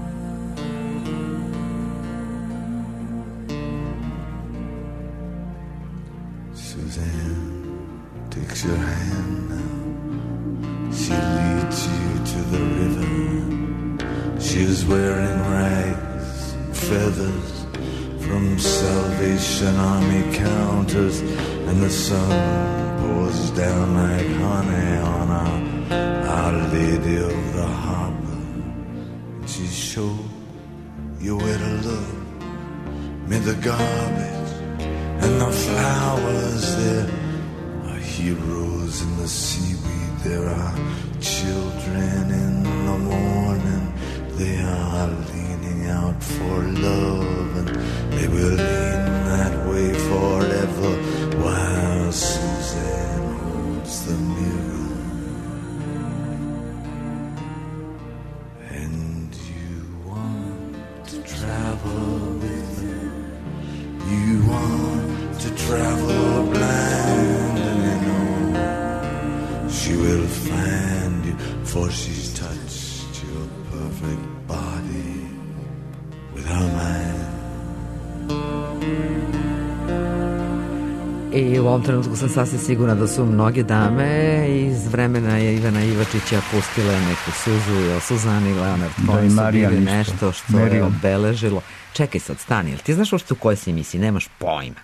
Suzanne takes your hand now, she leads you to the river. She is wearing rags and feathers from Salvation Army counters, and the sun pours down like honey on Our Lady of the Harbor. She showed you where to look, me the garbage and the flowers. There are heroes in the seaweed, there are children in the morning. They are leaning out for love, and they will lean that way forever, while Suzanne holds the mirror. And you want to travel with her, you want to travel blind, and you know she will find you, for she's touched your perfect body with her mind. I u ovom trenutku sam sasvim sigurna da su mnoge dame iz vremena Ivana Ivačića pustile neku suzu i o Suzani Leonard Cohen su bili nešto što je obeležilo. Čekaj sad, stani, jel ti znaš uopšte u kojoj si emisiji? Nemaš pojma.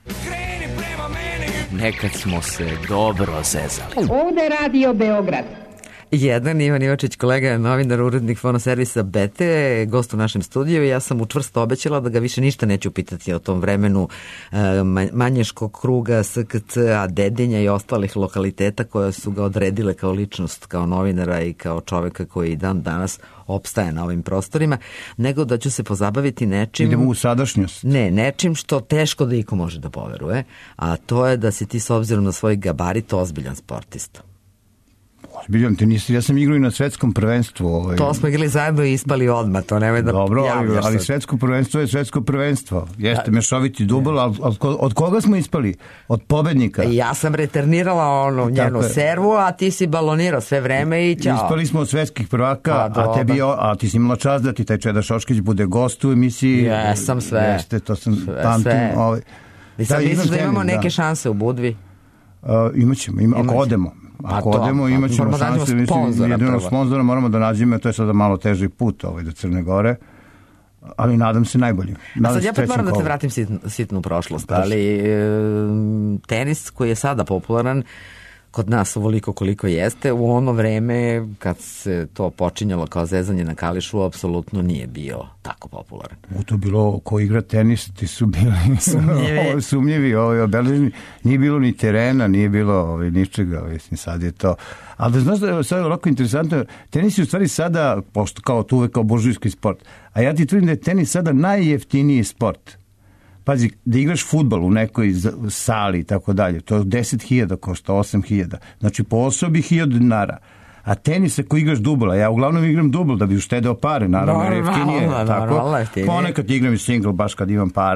Nekad smo se dobro zezali. Ovde Radio Beograd. Jedan Ivan Ivačić, kolega, novinar, urednik fonoservisa BT, gost u našem studiju, i ja sam mu čvrsto obećala da ga više ništa neću pitati o tom vremenu Manješkog kruga, SKC-a, Dedinja i ostalih lokaliteta koje su ga odredile kao ličnost, kao novinara i kao čoveka koji dan danas opstaje na ovim prostorima, nego da ću se pozabaviti nečim... Idemo u sadašnjost. Ne, nečim što teško da iko može da poveruje, a to je da si ti s obzirom na svoj gabarit ozbiljan sportista. Ozbiljan tenista, ja sam igrao i na svetskom prvenstvu. To smo igrali zajedno i ispali odmah, to nemoj da dobro, javljaš. ali svetsko prvenstvo je svetsko prvenstvo. Jeste mešoviti dubl, ali od koga smo ispali? Od pobednika. Ja sam returnirala njenu servu, a ti si balonirao sve vreme i ćao. Ispali smo od svetskih prvaka, a ti si imala čast da ti taj Čeda Šoškić bude gost u emisiji. Jesam sve. Jeste, to sam pamtim. I sad misliš da imamo neke šanse u Budvi? Imaćemo, ako odemo. Ako odemo, imat ćemo šanse. Jedino sponzora moramo da nađemo, to je sada malo teži put do Crne Gore, ali nadam se najbolje. A sad ja pa moram da te vratim sitnu prošlost, ali tenis koji je sada popularan kod nas ovoliko koliko jeste, u ono vreme kad se to počinjalo kao zezanje na kališu, apsolutno nije bio tako popularan. To je bilo ko igra tenis, ti su bili sumnjivi, obeleženi. Nije bilo ni terena, nije bilo ničega, sad je to. Ali da znaš da je sad ovako interesantno, tenis je u stvari sada, pošto kao tu uvek kao božujski sport, a ja ti tvrdim da je tenis sada najjeftiniji sport. Pazi, da igraš fudbal u nekoj sali i tako dalje, to je 10.000 košta, 8.000. Znači po osobi 1.000 dinara. A tenis ako igraš dubla, ja uglavnom igram dubl da bi uštedeo pare, naravno, jer jeftinije. Ponekad igram i single baš kad imam para,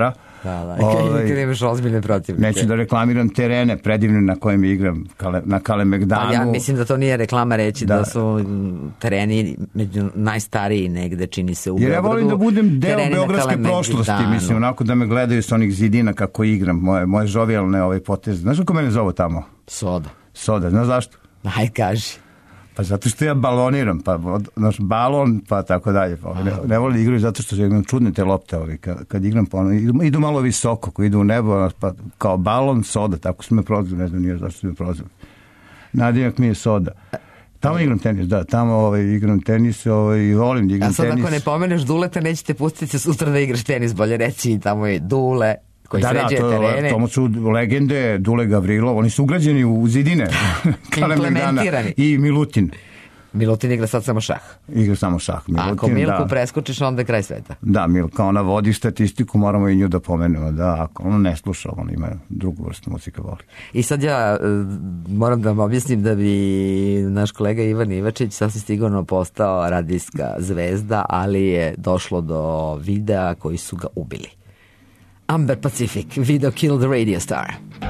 Kad imaš ozbiljne protivnike. Neću da reklamiram terene predivne na kojim igram na Kalemegdanu. Pa ja mislim da to nije reklama reći da su tereni među najstariji negde, čini se u Beogradu. Jer ja volim da budem deo beogradske prošlosti, mislim, onako da me gledaju s onih zidina kako igram, moje žovijalne poteze. Znaš kako mene zovu tamo? Soda, znaš zašto? Aj, kaži. Pa zato što ja baloniram, pa balon, pa tako dalje. Ne volim da igraju zato što imam čudne te lopte. Kad igram, pa idu malo visoko, koji idu u nebo, pa kao balon, soda, tako su me prozvali, ne znam nije zašto su me prozvali. Nadimak mi je Soda. Tamo igram tenis, da, tamo igram tenis i volim da igram tenis. A sad ako ne pomeneš Duleta, nećete pustiti sutra da igraš tenis, bolje reći, tamo je Dule, koji sređuje terene. Da, to su legende, Dule Gavrilov, oni su ugrađeni u zidine. Implementirani. I Milutin. Milutin igra sad samo šah. Igra samo šah. Milutin, ako Milku preskočiš, onda je kraj sveta. Da, Milka, ona vodi statistiku, moramo i nju da pomenemo. Da, ako ona ne sluša, ona ima drugu vrstu muzika voli. I sad ja moram da vam objasnim da bi naš kolega Ivan Ivačić sasvim sigurno postao radijska zvezda, ali je došlo do videa koji su ga ubili. Amber Pacific, video killed the radio star.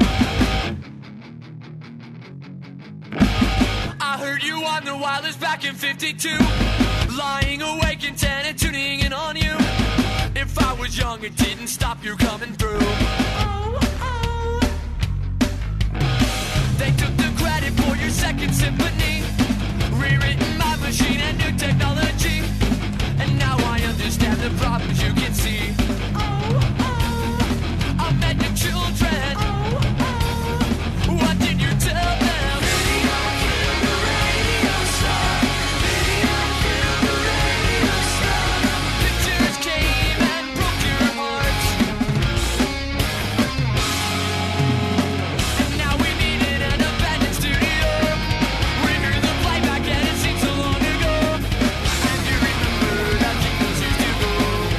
I heard you on the wireless back in 52, lying awake in 10 and tuning in on you. If I was young, it didn't stop you coming through. They took the credit for your second symphony, rewritten by machine and new technology. And now I understand the problems you can see. I met your children. What did you tell them? Video killed the radio star. Video killed the radio star. Pictures came and broke your heart. And now we need an abandoned studio. We hear the playback and it seems so long ago. And you remember that jingles used to go.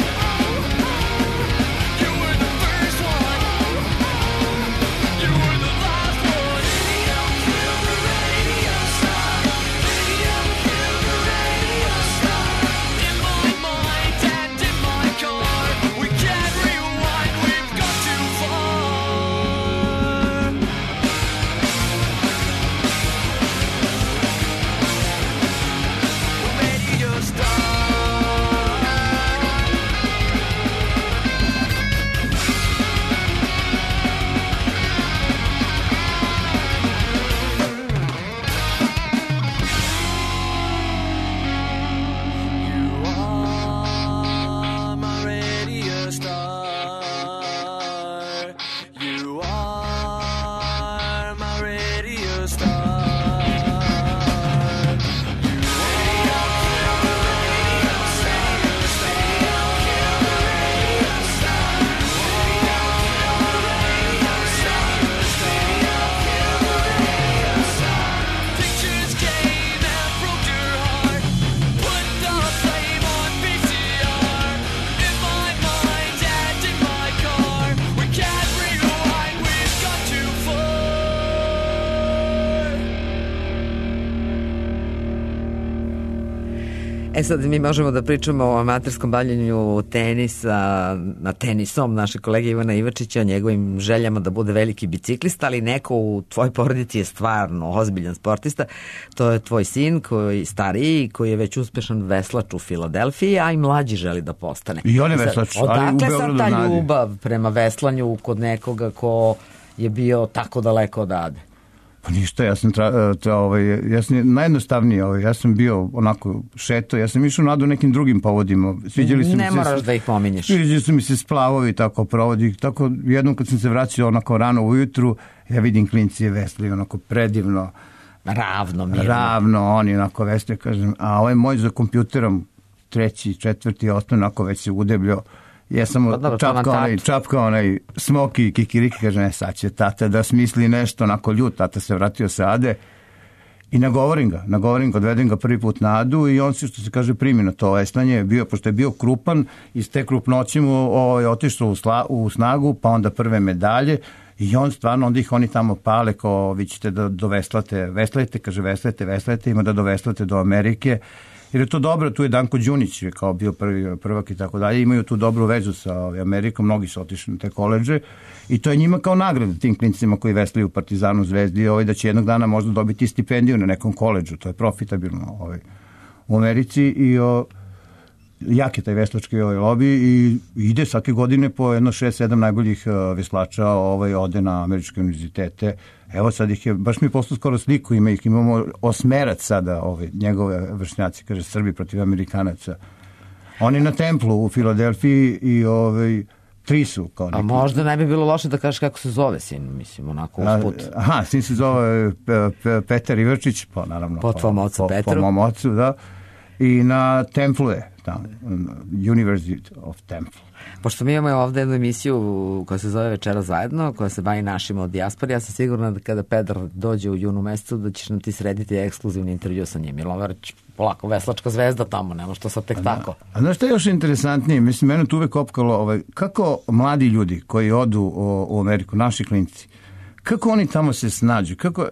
You were the first one. You were the last one. Video killed the radio star. Video killed the radio star. In my mind and in my car, we can't rewind. We've gone too far. Radio star. You are my radio star. You are my radio star. You radio kill the radio star. Radio kill the radio star. Radio kill the radio star. Radio kill the radio star. Pictures came and broke your heart. Put the flame on VCR. In my mind and in my car, we can't rewind. We've gone too far. Sad mi možemo da pričamo o amaterskom bavljenju tenisa, na tenisom našeg kolege Ivana Ivačića, o njegovim željama da bude veliki biciklista, ali neko u tvojoj porodici je stvarno ozbiljan sportista. To je tvoj sin koji stariji, koji je već uspešan veslač u Filadelfiji, a i mlađi želi da postane. I on je veslač, ali u Odakle Beogradu sad ta nadi. ljubav prema veslanju kod nekoga ko je bio tako daleko odade? Pa ništa, ja sam najjednostavniji, ja sam bio onako šeto, ja sam išao nadu nekim drugim povodima. Sviđali su mi Ne moraš da ih pominješ. Sviđali su mi se splavovi, tako provodi. Tako jednom kad sam se vraćao onako rano ujutru, ja vidim klinci je vesli, onako predivno. Ravno, mirno. Ravno, oni onako vesli, kažem. A ovaj moj za kompjuterom, 3., 4. osnovno, onako već se udebljao. Ja sam čapkao onaj smoki, kikiriki, kaže, sad će tata da smisli nešto, onako ljut, tata se vratio sa Ade i nagovorim ga, odvedem ga prvi put na Adu i on se, što se kaže, primi na to veslanje, pošto je bio krupan, iz te krupnoći mu otišao u snagu, pa onda prve medalje i on stvarno, onda ih oni tamo pale, kao vi ćete da doveslate, veslajte, kaže, veslajte, ima da doveslate do Amerike. jer je to dobro, tu je Danko Đunić kao bio prvak i tako dalje, imaju tu dobru vezu sa Amerikom, mnogi su otišli na te koledže i to je njima kao nagrada tim klincima koji veslaju u Partizanu, Zvezdi, da će jednog dana možda dobiti stipendiju na nekom koledžu, to je profitabilno u Americi i jak je taj veslački lobby i ide svake godine po jedno 6-7 najboljih veslača ode na američke univerzitete. Evo sad ih je, baš mi je poslao skoro sliku, imamo 8 sada, njegove vršnjaci, kaže Srbi protiv Amerikanaca. Oni na Templu u Filadelfiji i 3 su kao neki. A možda ne bi bilo loše da kažeš kako se zove sin, mislim, onako usput. Aha, sin se zove Petar Iverčić, pa naravno. Po tvom ocu Petru. Po mom ocu, da. I na Templu je, University of Temple. Pošto mi imamo ovde jednu emisiju koja se zove Večera zajedno, koja se bavi našima od dijaspori, ja sam sigurna da kada Pedar dođe u junu mesecu da ćeš nam ti srediti ekskluzivni intervju sa njim. Milovarć, polako, veslačka zvezda tamo, nema što sad tek tako. A znaš što je još interesantnije? Mislim, mene tu uvek opkalo, kako mladi ljudi koji odu u Ameriku, naši klinci, kako oni tamo se snađu, kako...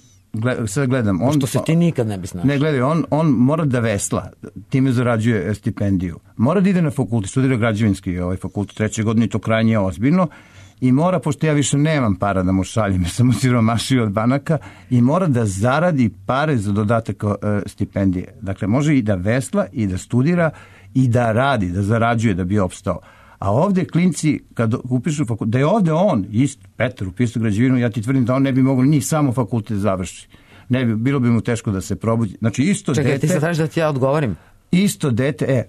sad gledam. Što se ti nikad ne bi snašao. Ne, gledaj, on mora da vesla, time zarađuje stipendiju. Mora da ide na fakultet, studira građevinski fakultet 3. godine i to krajnje ozbiljno i mora, pošto ja više nemam para da mu šaljem, sam u siromašio od banaka i mora da zaradi pare za dodatak stipendije. Dakle, može i da vesla i da studira i da radi, da zarađuje da bi opstao. A ovde klinci, kad upišu fakultet, da je ovde on, Petar, upisao građevinu, ja ti tvrdim da on ne bi mogao ni samo fakultet završi. Ne bi, bilo bi mu teško da se probudi. Znači, isto dete... Čekaj, ti se tražiš da ti ja odgovorim? Isto dete,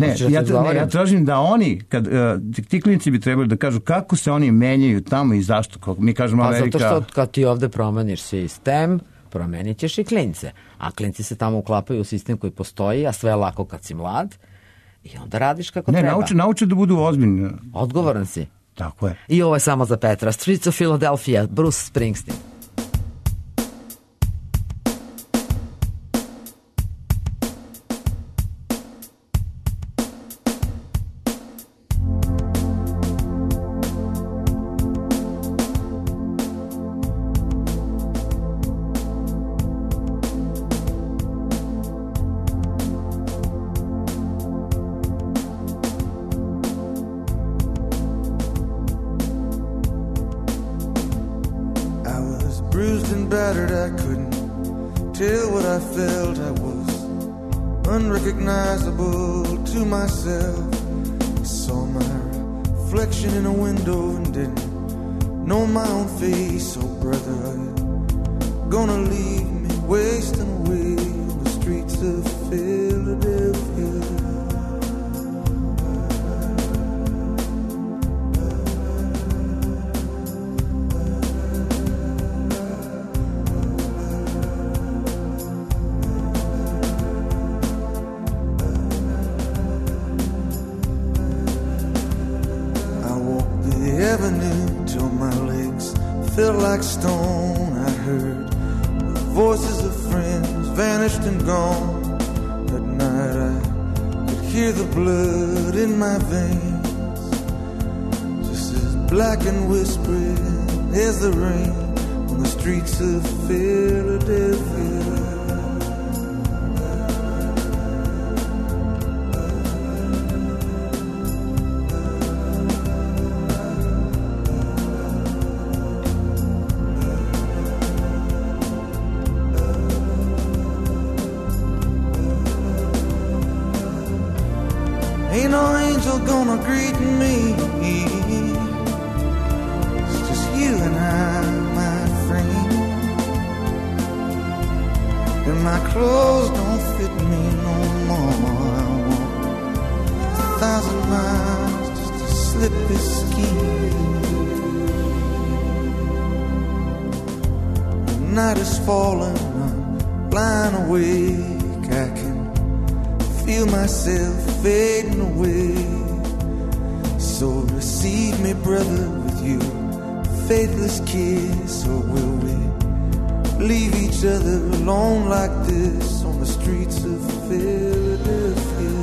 ja tražim da oni, ti klinci bi trebali da kažu kako se oni menjaju tamo i zašto, kako mi kažemo Amerika... Zato što kad ti ovde promeniš sistem, promenit ćeš i klince. A klinci se tamo uklapaju u sistem koji postoji, a sve je lako kad si mlad. I onda radiš kako treba. Ne, nauče da budu ozbiljni. Odgovoran si. Tako je. I ovo je samo za Petra. Streets of Philadelphia, Bruce Springsteen. Ain't no angel gonna greet me. It's just you and I, my friend. And my clothes don't fit me no more. I walk 1,000 miles just to slip this skin. The night is falling, I'm blind awake. I can feel myself fading away. So receive me, brother, with you faithless kiss. Or will we leave each other alone like this on the streets of Philadelphia?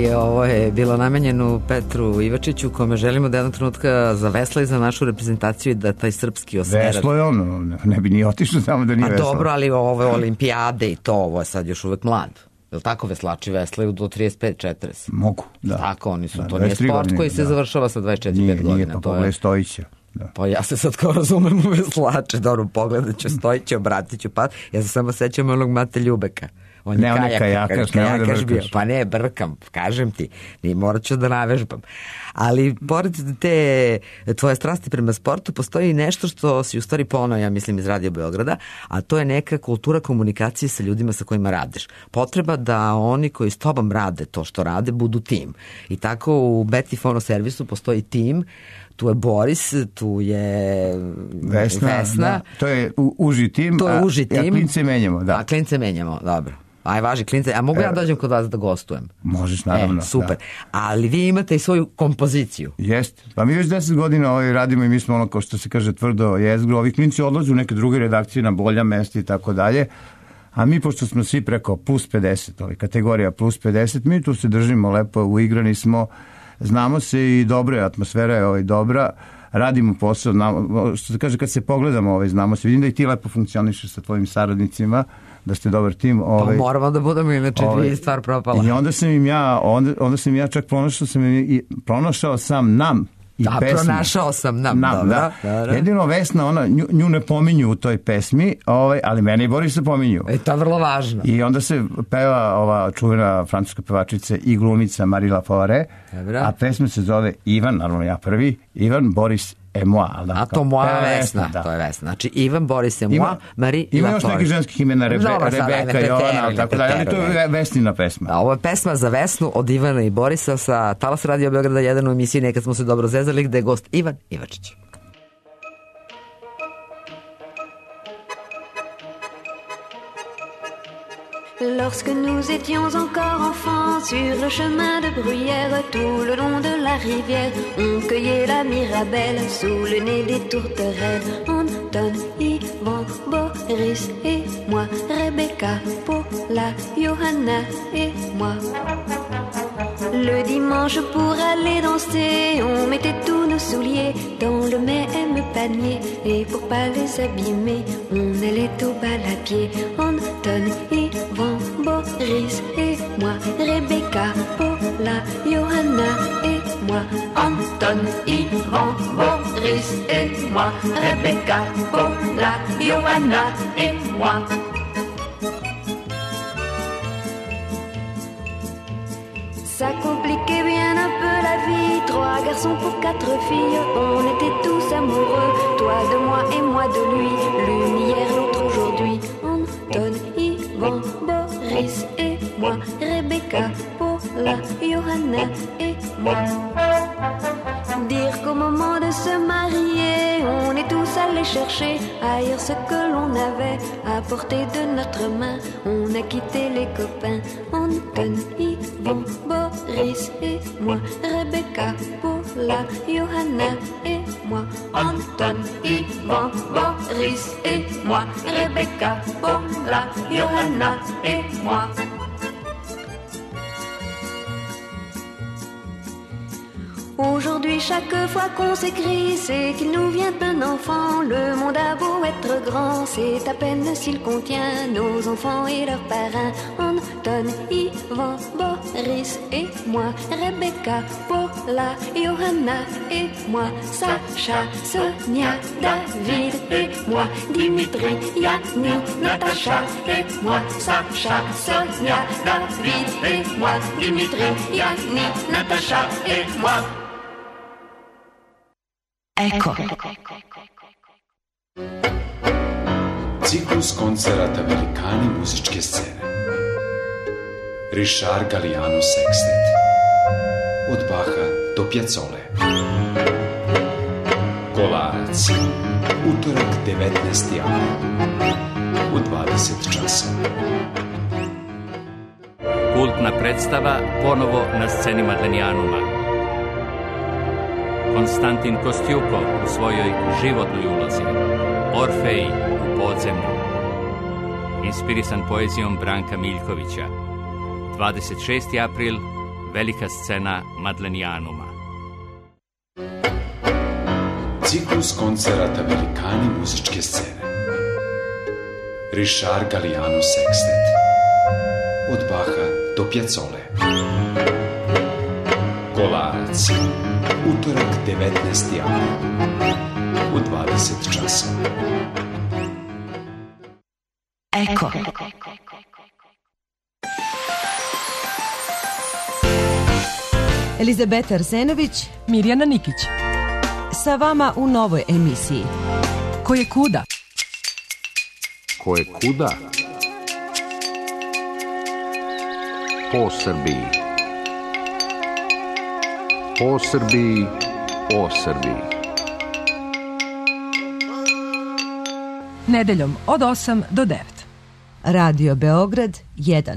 i ovo je bilo namenjeno Petru Ivačiću, kome želimo da jednog trenutka zavesla i za našu reprezentaciju i da taj srpski osmerac... Veslo je ono, ne bi ni otišlo tamo da nije veslo. Dobro, ali ove olimpijade i to, ovo je sad još uvek mlad. Je li tako, veslači veslaju do 35-40? Mogu, da. Tako, oni su, da, to nije sport godine, koji se završava sa 24-5 godina. Nije, pa pogledaj Stojića. Da. Pa ja se sad kao razumem u veslače, dobro, pogledat ću Stojića, obratit ću, pa ja se samo sećam onog Mate Ljubeka. On je kajakaš bio. Pa ne, brkam, kažem ti, morat ću da navežbam. Ali pored te tvoje strasti prema sportu postoji nešto što si u stvari ponao, ja mislim, iz Radio Beograda, a to je neka kultura komunikacije sa ljudima sa kojima radiš. Potreba da oni koji s tobom rade to što rade budu tim. I tako u Beti Fono servisu postoji tim. Tu je Boris, tu je Vesna. Da. To je uži tim, a klince menjamo. Da. A klince menjamo, dobro. Aj, važi klince, a mogu ja dođem kod vas da gostujem? Možeš, naravno. Super. Da. Ali vi imate i svoju kompoziciju. Jeste. Pa mi već 10 godina radimo i mi smo ono, kao što se kaže, tvrdo jezgro. Ovi klinci odlaze u neke druge redakcije na bolja mesta i tako dalje. A mi, pošto smo svi preko plus 50, kategorija plus 50, mi tu se držimo lepo, uigrani smo, znamo se i dobro je, atmosfera je dobra, radimo posao, što se kaže, kad se pogledamo, znamo se, vidim da i ti lepo funkcionišeš sa tvojim saradnicima, da ste dobar tim. Pa moramo da budemo, inače dvije stvar propala. I onda sam ja čak pronašao sam nam i pesmu. Pronašao sam nam, dobro. Jedino Vesna, nju ne pominju u toj pesmi, ali mene i Boris se pominju. To je vrlo važno. I onda se peva ova čuvena francuska pevačica i glumica Marie Laforêt, a pesma se zove Ivan, naravno ja prvi, Ivan, Boris et moi. A to moja Vesna, to je Vesna. Znači Ivan, Boris et moi, Marie Laforêt. Ima još nekih ženskih imena, Rebeka, Jovana, tako da, ali to je Vesnina pesma. Ovo je pesma za Vesnu od Ivana i Borisa sa Talas Radio Beograda 1 u emisiji Nekad smo se dobro zezali, gde je gost Ivan Ivačić. Lorsque nous étions encore enfants, sur le chemin de Bruyère, tout le long de la rivière, on cueillait la mirabelle sous le nez des tourterelles. Anton, Yvan, Boris et moi, Rebecca, Paula, Johanna et moi. Le dimanche pour aller danser, on mettait tous nos souliers dans le même panier. Et pour pas les abîmer, on allait au bal à pied. Anton, Yvan, Boris et moi, Rebecca, Paula, Johanna et moi. Anton, Yvan, Boris et moi, Rebecca, Paula, Johanna et moi. Ça compliquait bien un peu la vie, 3 garçons pour 4 filles, on était tous amoureux, toi de moi et moi de lui, l'une hier, l'autre aujourd'hui. Anton, Yvan, Boris et moi, Rebecca, Paula, Johanna et moi. Dire qu'au moment de se marier, on est tous allés chercher ailleurs ce que l'on avait à portée de notre main. On a quitté les copains, Anton, Yvan, Boris et moi, Rebecca, Paula, Johanna et moi. Anton, Yvan, Boris et moi, Rebecca, Paula, Johanna et moi. Aujourd'hui, chaque fois qu'on s'écrit, c'est qu'il nous vient d'un enfant. Le monde a beau être grand, c'est à peine s'il contient nos enfants et leurs parrains. Anton, Yvan, Boris et moi, Rebecca, Paula, Johanna et moi, Sacha, Sonia, David et moi, Dimitri, Yanni, Natacha et moi, Sacha, Sonia, David et moi, Dimitri, Yanni, Natacha et moi. Eko. Ciklus koncerata velikani muzičke scene. Richard Galliano Sextet. Od Bacha do Piazzole. Kolarac. Utorak 19. april. U 20 časova. Kultna predstava ponovo na sceni Madlenijanuma. Konstantin Kostjukov u svojoj životnoj ulozi, Orfej u podzemlju. Inspirisan poezijom Branka Miljkovića. 26. april, velika scena Madlenijanuma. Ciklus koncerata velikani muzičke scene. Richard Galliano Sextet. Od Bacha do Piazzole. Kolarac. Utorak 19. april. U 20 časova. Eko. Elizabeta Arsenović, Mirjana Nikić. Sa vama u novoj emisiji. Ko je kuda? Ko je kuda? Po Srbiji. Po Srbiji, o Srbiji. Nedeljom od 8 do 9. Radio Beograd 1.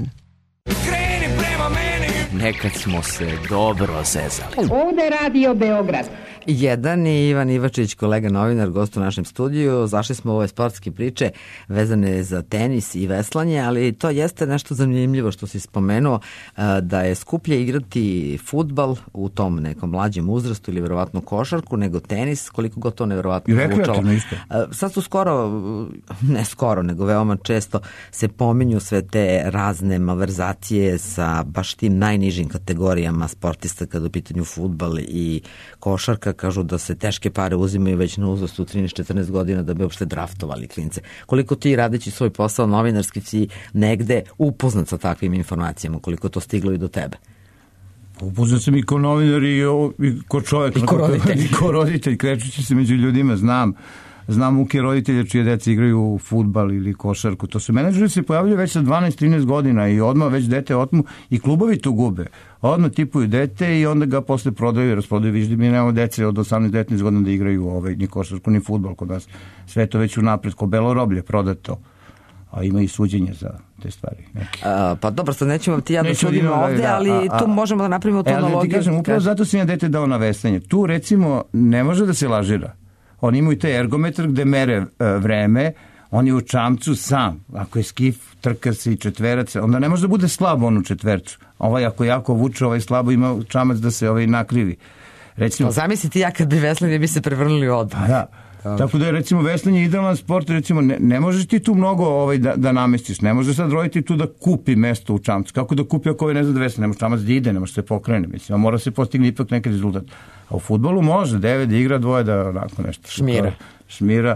Nekad smo se dobro zezali. Ovde Radio Beograd. Jedan i Ivan Ivačić, kolega novinar, gost u našem studiju. Zašli smo u ove sportske priče vezane za tenis i veslanje, ali to jeste nešto zanimljivo što si spomenuo, da je skuplje igrati fudbal u tom nekom mlađem uzrastu ili verovatno košarku nego tenis, koliko god to neverovatno zvučalo. I rekreativno isto. Sad su ne skoro, nego veoma često se pominju sve te razne malverzacije sa baš tim najnižim kategorijama sportista kada u pitanju fudbal i košarka. Kažu da se teške pare uzimaju već na uzrastu 13-14 godina da bi uopšte draftovali klince. Koliko ti, radeći svoj posao novinarski, si negde upoznat sa takvim informacijama, koliko to stiglo i do tebe? Upoznat sam i ko novinar i ko čovjek. I ko roditelj. I ko roditelj, krećući se među ljudima, znam muke roditelja čije deca igraju fudbal ili košarku. To su menadžeri se pojavljaju već sa 12-13 godina i odmah već dete otmu i klubovi to gube. Odmah tipuju dete i onda ga posle prodaju i rasprodaju. Viš da mi nemamo dece od 18-19 godina da igraju ni košarku ni fudbal kod nas. Sve to već unapred, ko belo roblje, prodato. A ima i suđenje za te stvari. Pa dobro, sad nećemo ti ja da sudimo ovde, ali tu možemo da napravimo tu analogiju. Ti kažem, upravo zato sam ja dete dao na veslanje. Tu recimo ne može da se lažira. Oni imaju taj ergometar gde mere vreme, on je u čamcu sam. Ako je skif, trka se i četverac, onda ne može da bude slabo on u četvercu. Ako jako vuče, slabo ima čamac da se nakrivi. Recimo, zamisliti ja kad bi veslanje bi se prevrnuli odmah. Da. Tako da je recimo veslanje idealan sport, recimo ne možeš ti tu mnogo da namestiš, ne možeš sad roditi tu da kupi mesto u čamcu. Kako da kupi ako ne zna da vesla, ne može čamac da ide, ne može se pokrene, mislim, mora se postigne ipak neki rezultat. A u fudbalu može, 9 da igra, 2 da onako nešto šmira.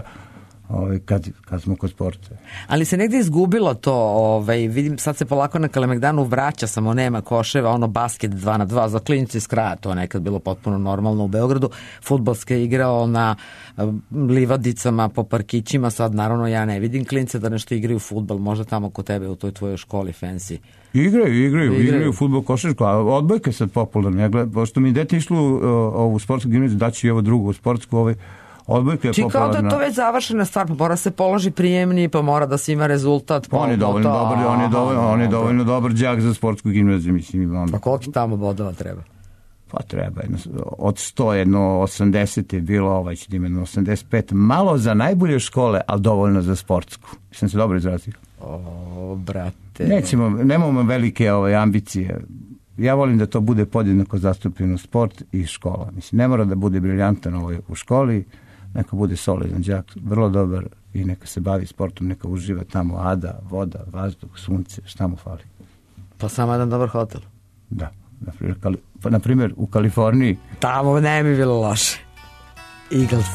Kad smo kod sporta. Ali se negdje izgubilo to, vidim sad se polako na Kalemegdanu vraća, samo nema koševa, basket 2 na 2 za klinice iz kraja, to je nekad bilo potpuno normalno u Beogradu, fudbalska je igrao na livadicama po parkićima, sad naravno ja ne vidim klinice da nešto igraju fudbal, možda tamo kod tebe u toj tvojoj školi fancy. Igraju fudbal, košarku, a odbojka je sad popularna, pošto mi dete išlo ovu sportsku gimnaziju, daći i ovo drugu sportsku, odbojka je popularna. Čekao da je to već završena stvar, pa mora se položi prijemni, pa mora da se ima rezultat. On je dovoljno dobar đak za sportsku gimnaziju, mislim. Pa koliko tamo bodova treba? Pa treba, od 100, 80 je bilo, će da ima 85, malo za najbolje škole, ali dovoljno za sportsku. Sam se dobro izrazio. Brate. Nemamo velike ambicije. Ja volim da to bude podjednako zastupljeno sport i škola. Mislim, ne mora da bude briljantan u školi, neka bude solidan đak, vrlo dobar i neka se bavi sportom, neka uživa tamo ada, voda, vazduh, sunce, šta mu fali. Pa samo jedan dobar hotel. Da, na primjer u Kaliforniji. Tamo ne bi bilo loše. Eagles.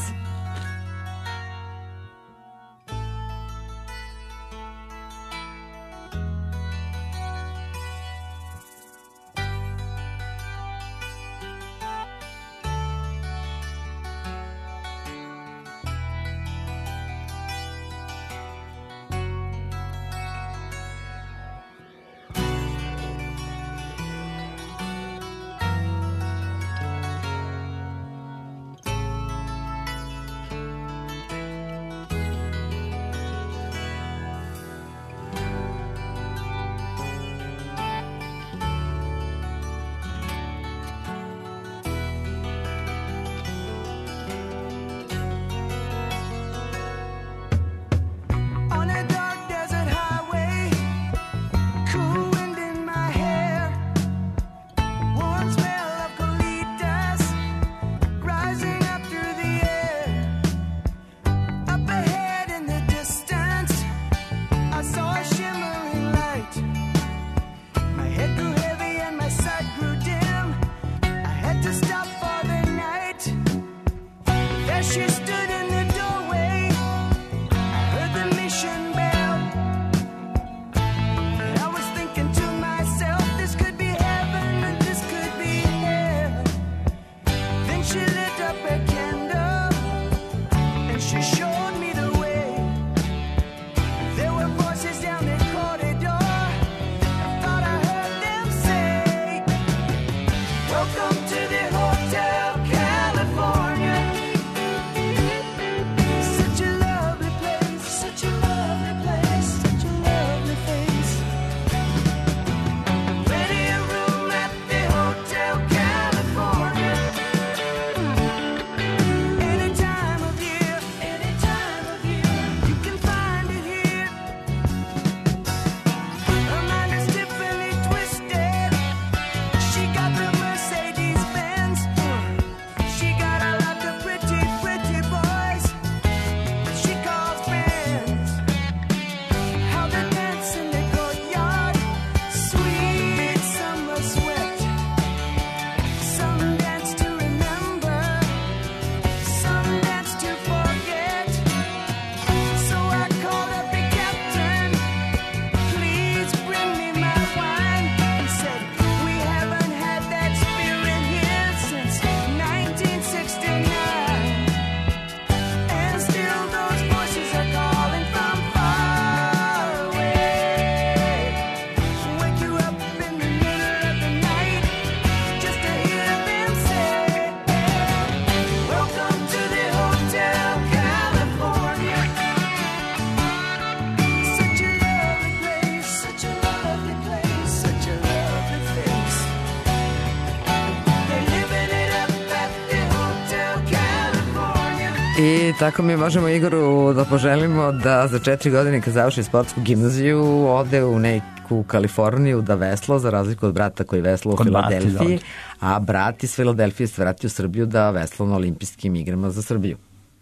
I tako mi možemo Igoru da poželimo da za 4 godine kad završi sportsku gimnaziju ode u neku Kaliforniju da veslo, za razliku od brata koji veslo u Filadelfiji, a brat iz Filadelfije se vrati u Srbiju da veslo na olimpijskim igrama za Srbiju.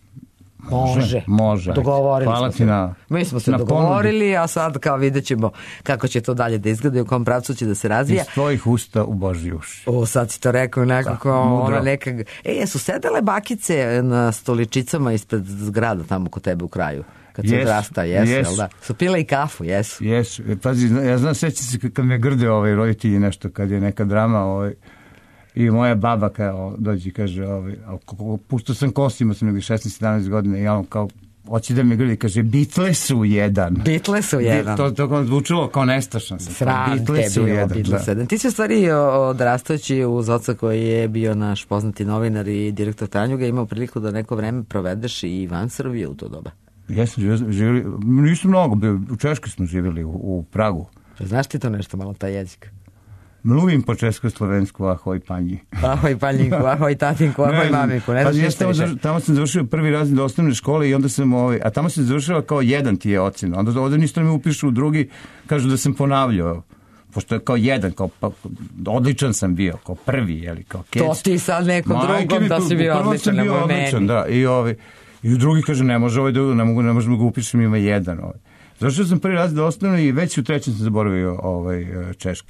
Može. Dogovorili smo se. Mi smo se dogovorili, a sad kao vidjet ćemo kako će to dalje da izgleda i u kom pravcu će da se razvija. Iz tvojih usta u Božji uši. Sad si to rekao nekako, ona neka... su sedele bakice na stoličicama ispred zgrada tamo kod tebe u kraju? Kad se odrasta, jesu. Da? Su pile i kafu, jesu. Jesu. Pazi, ja znam, sećam se kad me grde roditelji nešto, kad je neka drama, i moja baba dođe i kaže, puštao sam kosu, imao sam 16-17 godina i ja kao, hoće da me grdi, kaže, bitle su jedan. Bitle su jedan. To zvučilo kao nestašno. Sram te bilo, bitle su jedan. Ti si u stvari odrastajući uz oca koji je bio naš poznati novinar i direktor Tanjuga, imao priliku da neko vreme provedeš i van Srbije u to doba. Jesam živjeli, nisu mnogo, u Češkoj smo živjeli, u Pragu. Znaš ti to nešto malo, taj jezik? Mluvim po česko-slovensku, ahoj panji. Ahoj panjinku, ahoj tatinku, ahoj mamiku. Ne znaš ništa više. Tamo sam završio prvi razred osnovne škole i onda sam, a tamo sam završila kao jedan ti je ocena. Onda ovdje ništa me upišu u drugi, kažu da sam ponavljao. Pošto je kao jedan, odličan sam bio, kao prvi, kao kec. To ti sad nekom drugom da si bio odličan, nemoj meni. Odličan, da. I u drugi kaže, ne možemo ga upišem, ima jedan. Završio sam prvi razred osnovne i već u trećem sam zaboravio češki.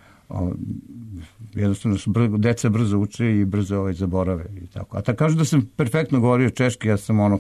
Jednostavno su deca brzo uče i brzo zaborave i tako. A tako kažu da sam perfektno govorio češki, ja sam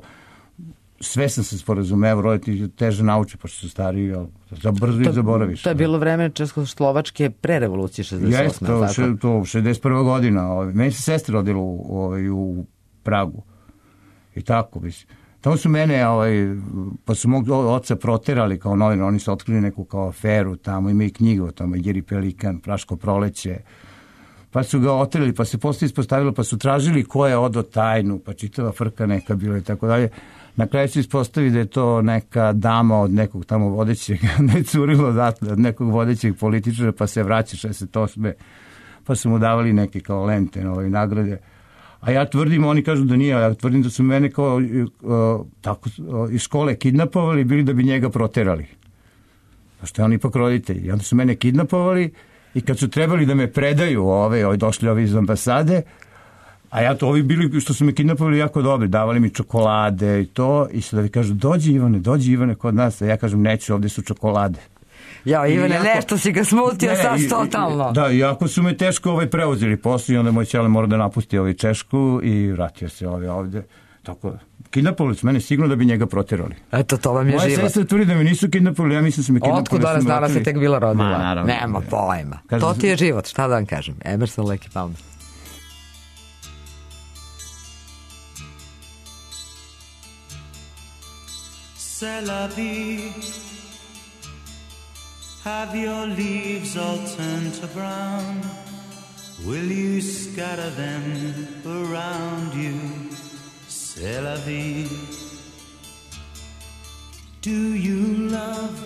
sve sam se sporazumeo, roditelji teže nauče pošto su stariji, brzo i zaboraviš. To je bilo vreme Českoslovačke pre revolucije 68. Jeste, to 61. godina. Meni se sestra rodila u Pragu i tako, mislim. Tamo su mene, pa su mog oca proterali kao novinar, oni su otkrili neku kao aferu, tamo ima i knjiga o tome, Geri Pelikan, Praško proleće, pa su ga oterali, pa se posle ispostavilo, pa su tražili ko je odao tajnu, pa čitava frka neka bila i tako dalje. Na kraju se ispostavi da je to neka dama od nekog tamo vodećeg, ne curilo odatle, od nekog vodećeg političara, pa se vraća 68. Pa su mu davali neke kao lente, nagrade. A ja tvrdim, oni kažu da nije, ja tvrdim da su mene kao tako iz škole kidnapovali, bili da bi njega proterali. Pa što je on ipak roditelj. I onda su mene kidnapovali i kad su trebali da me predaju došli ovi iz ambasade, a ja to ovi bili što su me kidnapovali jako dobri, davali mi čokolade i to, i sada vi kažu, dođi Ivane kod nas, a ja kažem, neću, ovdje su čokolade. Ja, Ivane, nešto si ga smutio sad totalno. Da, iako su me teško preuzeli posle i onda moj ćale mora da napusti Češku i vratio se ovdje. Tako, kidnapovali su mene sigurno da bi njega proterali. Eto, to vam je život. Moja sestra tvrdi da me nisu kidnapovali, ja mislim da su me kidnapovali. Otkud danas se tek bila rodila? Nema pojma. To ti je život, šta da vam kažem. Emerson, Lake i Palmer. C'est la vie. Have your leaves all turned to brown? Will you scatter them around you? C'est la vie. Do you love?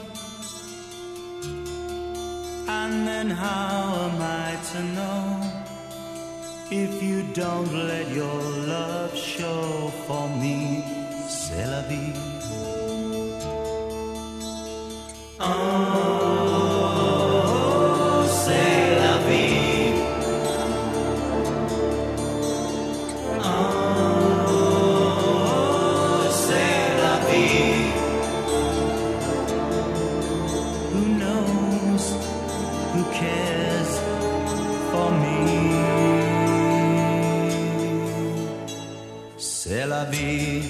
And then how am I to know if you don't let your love show for me? C'est la vie. Oh. C'est la vie.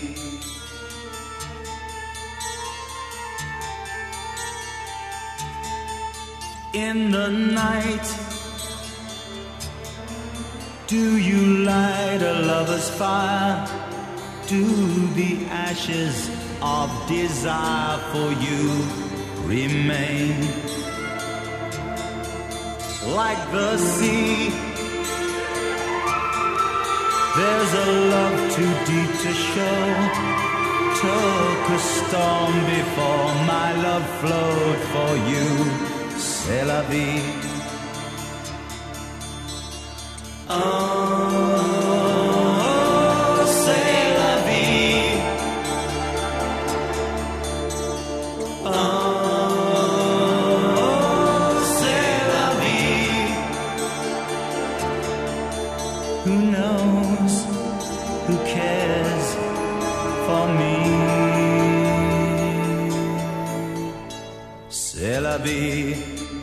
In the night, do you light a lover's fire? Do the ashes of desire for you remain? Like the sea, there's a love too deep to show. Took a storm before my love flowed for you. C'est la vie. Oh, c'est la vie. vie.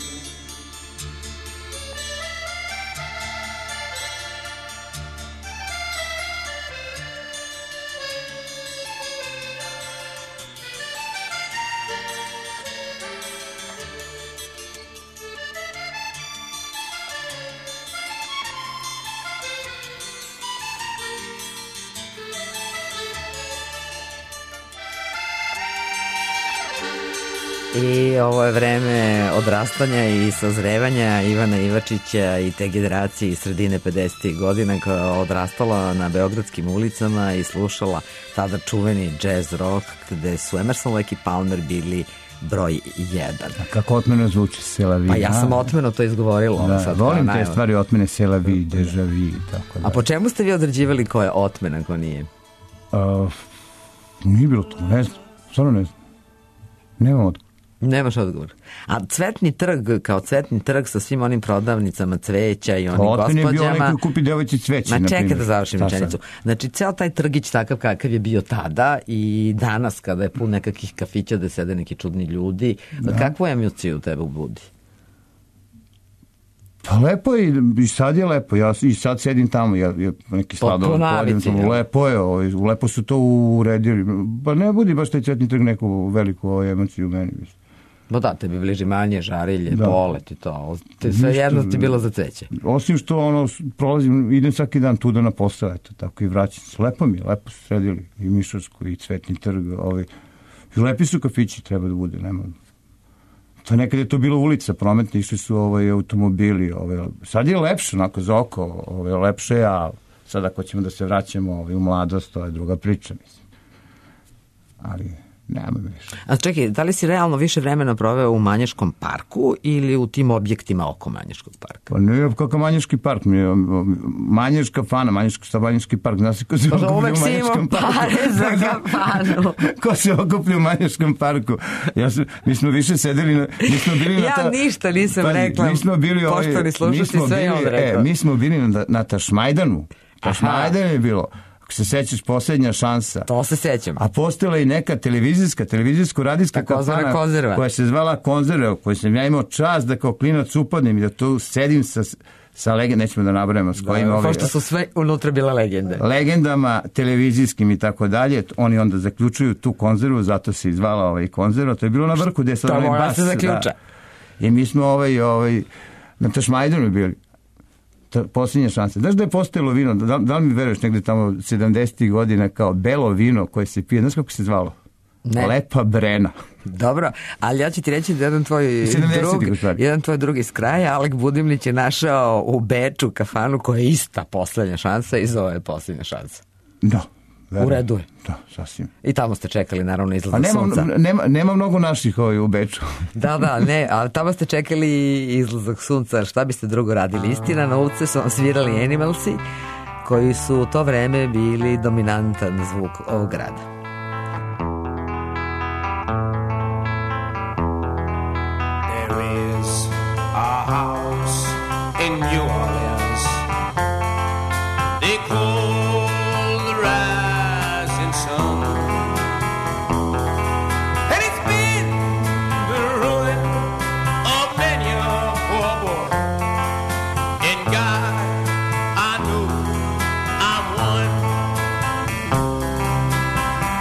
I ovo je vreme odrastanja i sazrevanja Ivana Ivačića i te generacije iz sredine 50. godina koja je odrastala na beogradskim ulicama i slušala tada čuveni jazz rock gde su Emerson, Lake i Palmer bili broj 1. A kako otmeno zvuči C'est la vie? Pa ja sam otmeno to izgovorila. Da, volim te stvari otmene, C'est la vie, Deja vu, tako da. A po čemu ste vi određivali ko je otmena, ko nije? Nije bilo to, ne znam, stvarno ne znam. Nemam odgovor. Nemaš odgovor. A Cvetni trg, kao Cvetni trg sa svim onim prodavnicama cveća i onim gospođama... Otmen je bio onaj koji kupi devojci cveće. Ma čekaj da završim rečenicu. Znači, ceo taj trgić takav kakav je bio tada i danas kada je pun nekakvih kafića da sede neki čudni ljudi, kakvu emociju tebe ubudi? Pa lepo je, i sad je lepo, ja i sad sedim tamo, ja neki sladoled pojedem tamo, lepo je, lepo su to uredili, pa ne budi baš taj Cvetni trg neku veliku emociju u meni, mislim. No da, tebi bliži manje, žarilje, polet i to, sve jedno ti bilo za cveće. Osim što, prolazim, idem svaki dan tuda na posao, eto, tako i vraćam se, lepo mi je, lepo su sredili, i Mišarsku, i Cvetni trg, i lepi su kafići, treba da bude, nema. To nekad je to bilo ulica prometna, išli su automobili. Sad je lepše, onako za oko, lepše, a sad ako ćemo da se vraćamo u mladost, to je druga priča, mislim. Ali nema mi više. A čekaj, da li si realno više vremena proveo u Manjaškom parku ili u tim objektima oko Manjaškog parka? Pa ne, kako Manjaški park, Manjaška fana, Manjaški park, znaš ko se okuplio u Manjaškom parku? Pare za kafanu. Ko se okuplio u Manjaškom parku? Mi smo više sedeli, mi smo bili na ta... Ja ništa nisam rekla, poštovani slušati, sve je on rekao. Mi smo bili na Tašmajdanu. Tašmajdan je bilo... Ako se sećaš, Poslednja šansa. To se sećam. A postojala i neka televizijsko-radijska kafana koja se zvala Konzerva, koju sam ja imao čast da kao klinac upadnem i da tu sedim sa legendama, nećemo da nabrajamo s kojima... Pošto su sve unutra bile legende. Legendama televizijskim i tako dalje. Oni onda zaključuju tu konzervu, zato se izvala Konzerva. To je bilo na vrhu gde je sad onaj bas. To mora se zaključa. I mi smo na Tašmajdanu bili. Posljednja šansa. Znaš da je postojalo vino, da li mi veruješ, negde tamo 70. godina kao belo vino koje se pije, znaš kako se zvalo? Ne. Lepa Brena. Dobro, ali ja ću ti reći da jedan tvoj drug iz kraja, Alek Budimlić, je našao u Beču kafanu koja je ista Poslednja šansa i zove Poslednja šansa. Da. U redu je. Da, sasvim. I tamo ste čekali naravno izlazak sunca. Nema mnogo naših u Beču. Da, ne, ali tamo ste čekali izlazak sunca. Šta biste drugo radili? Istina, na ulici su vam svirali Animalsi, koji su u to vreme bili dominantan zvuk ovog grada. There is a house in New Orleans. They call the rising sun, and it's been the ruin of many a poor boy. And God, I know I'm one.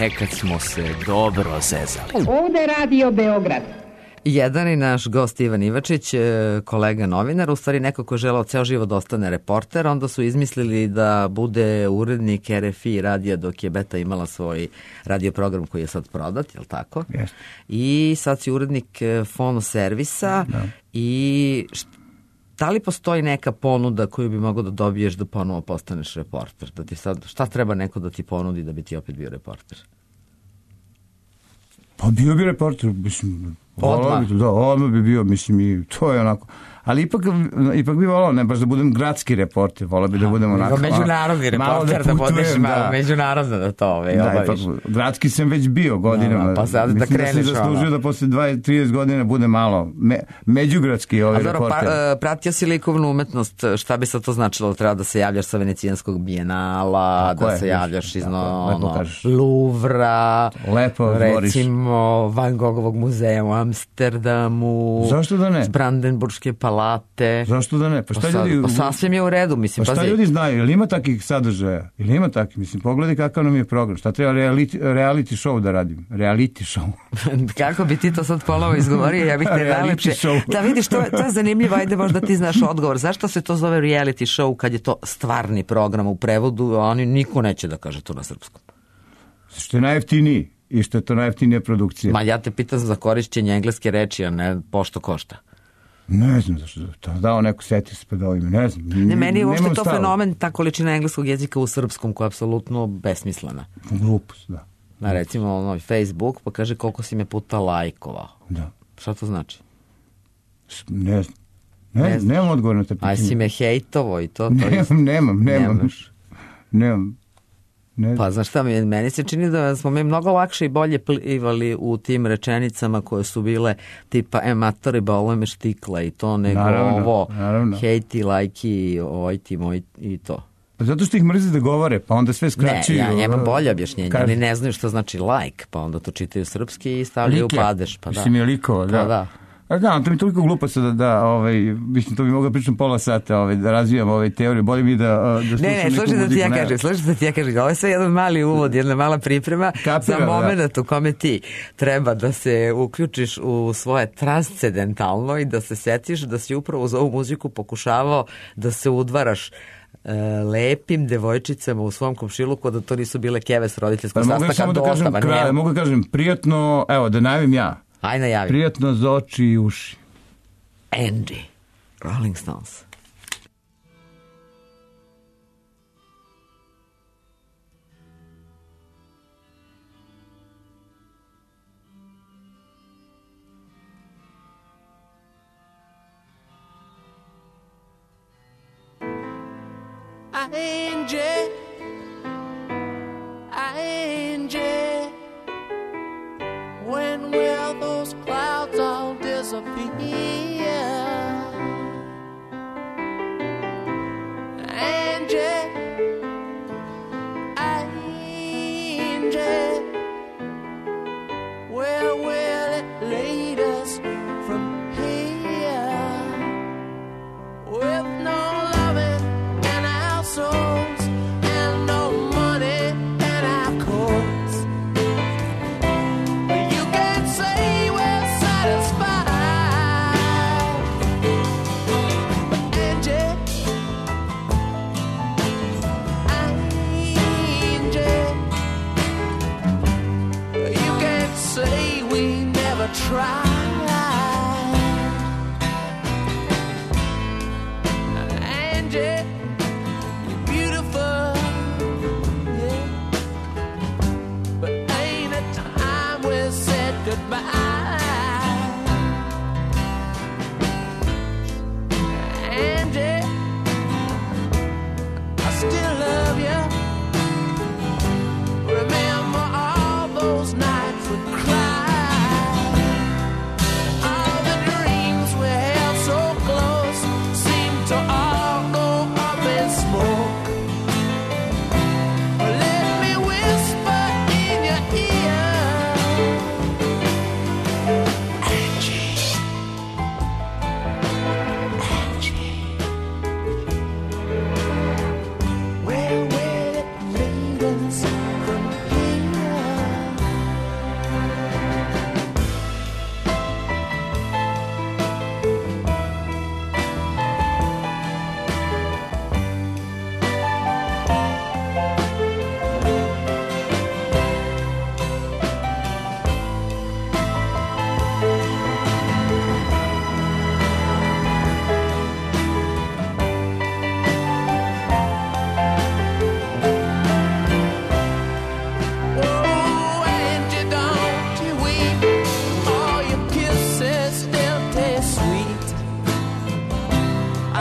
nekad smo se dobro zezali. Ovde Radio Beograd. Jedan i naš gost Ivan Ivačić, kolega novinar, u stvari neko ko je želao ceo život da ostane reporter, onda su izmislili da bude urednik RFI radija dok je Beta imala svoj radio program koji je sad prodat, je li tako? Yes. I sad si urednik fono servisa i da li postoji neka ponuda koju bi mogao da dobiješ da ponovo postaneš reporter? Da ti sad, šta treba neko da ti ponudi da bi ti opet bio reporter? Pa bio bi reporter, mislim, odmah bi bio, mislim, i to je onako, ali ipak bi volao, ne baš da budem gradski reporter, volao bi da budem onako međunarodni reporter, da budeš malo međunarodno da to obaviš. Gradski sam već bio godinama, pa sad da kreneš, mislim da sam zaslužio da posle 20-30 godina bude malo međugradski reporter. Pratio si likovnu umetnost, šta bi sad to značilo? Treba da se javljaš sa Venecijanskog bijenala, da se javljaš iz Louvra, recimo Van Gogovog muzeja u Amsterdamu, zašto da ne? S Brandenburške palate. Zašto da ne? Pa sasvim je u redu, mislim. Pa šta ljudi znaju? Ili ima takih sadržaja? Ili ima takih? Mislim, pogledaj kakav nam je program. Šta treba reality show da radim? Reality show. Kako bi ti to sad ponovo izgovorio? Ja bih te najlepše. Da vidiš, to je zanimljivo. Ajde možda ti znaš odgovor. Zašto se to zove reality show kad je to stvarni program u prevodu, a oni niko neće da kaže to na srpskom? Što je najjeftiniji i što je to najjeftinija produkcija. Ma ja te pitam za korišćenje engleske reči, a ne pošto košta. Ne znam zašto, dao neko setio se pa dao ime, ne znam. Ne, meni je uopšte to fenomen, ta količina engleskog jezika u srpskom koja je apsolutno besmislena. Glupost, da. Na recimo Facebook, pa kaže koliko si me puta lajkovao. Da. Šta to znači? Ne znam. Nemam odgovor na te pitanje. Aj si me hejtovo i to? Nemam. Pa znaš šta, meni se čini da smo mi mnogo lakše i bolje plivali u tim rečenicama koje su bile tipa matori bole me štikla i to nego ovo hejti, lajki, ojti, moj i to. Pa zato što ih mrzi da govore, pa onda sve skraćuju. Ne, ja nemam bolje objašnjenje, ali ne znaju što znači like, pa onda to čitaju srpski i stavljaju padež. Pa mislim je likova, da. Da, to mi je toliko glupo sada mislim, to bi mogla pričam pola sata, da razvijam teoriju, bolje mi da slušam neku muziku. Slušaj da ti ja kažem, ovo je sve jedan mali uvod, jedna mala priprema za moment u kome ti treba da se uključiš u svoje transcendentalno i da se setiš da si upravo uz ovu muziku pokušavao da se udvaraš lepim devojčicama u svom komšiluku, da to nisu bile keve s roditeljskog sastaka dostava. Mogu da kažem prijatno, evo da najavim ja. Aj najavi. Prijatno za oči i uši. Angie, Rolling Stones. Angie, when will those clouds all disappear? Angie, where will it lead us from here? With no loving in our souls and no money in our coats, you can't say we're satisfied. But Angie, you can't say we never tried. Angie, you're beautiful, yeah, but ain't a time we said goodbye. Angie, I still love you. Remember all those nights we cried. All the dreams we held so close seem to all go up in smoke. Let me whisper in your ear,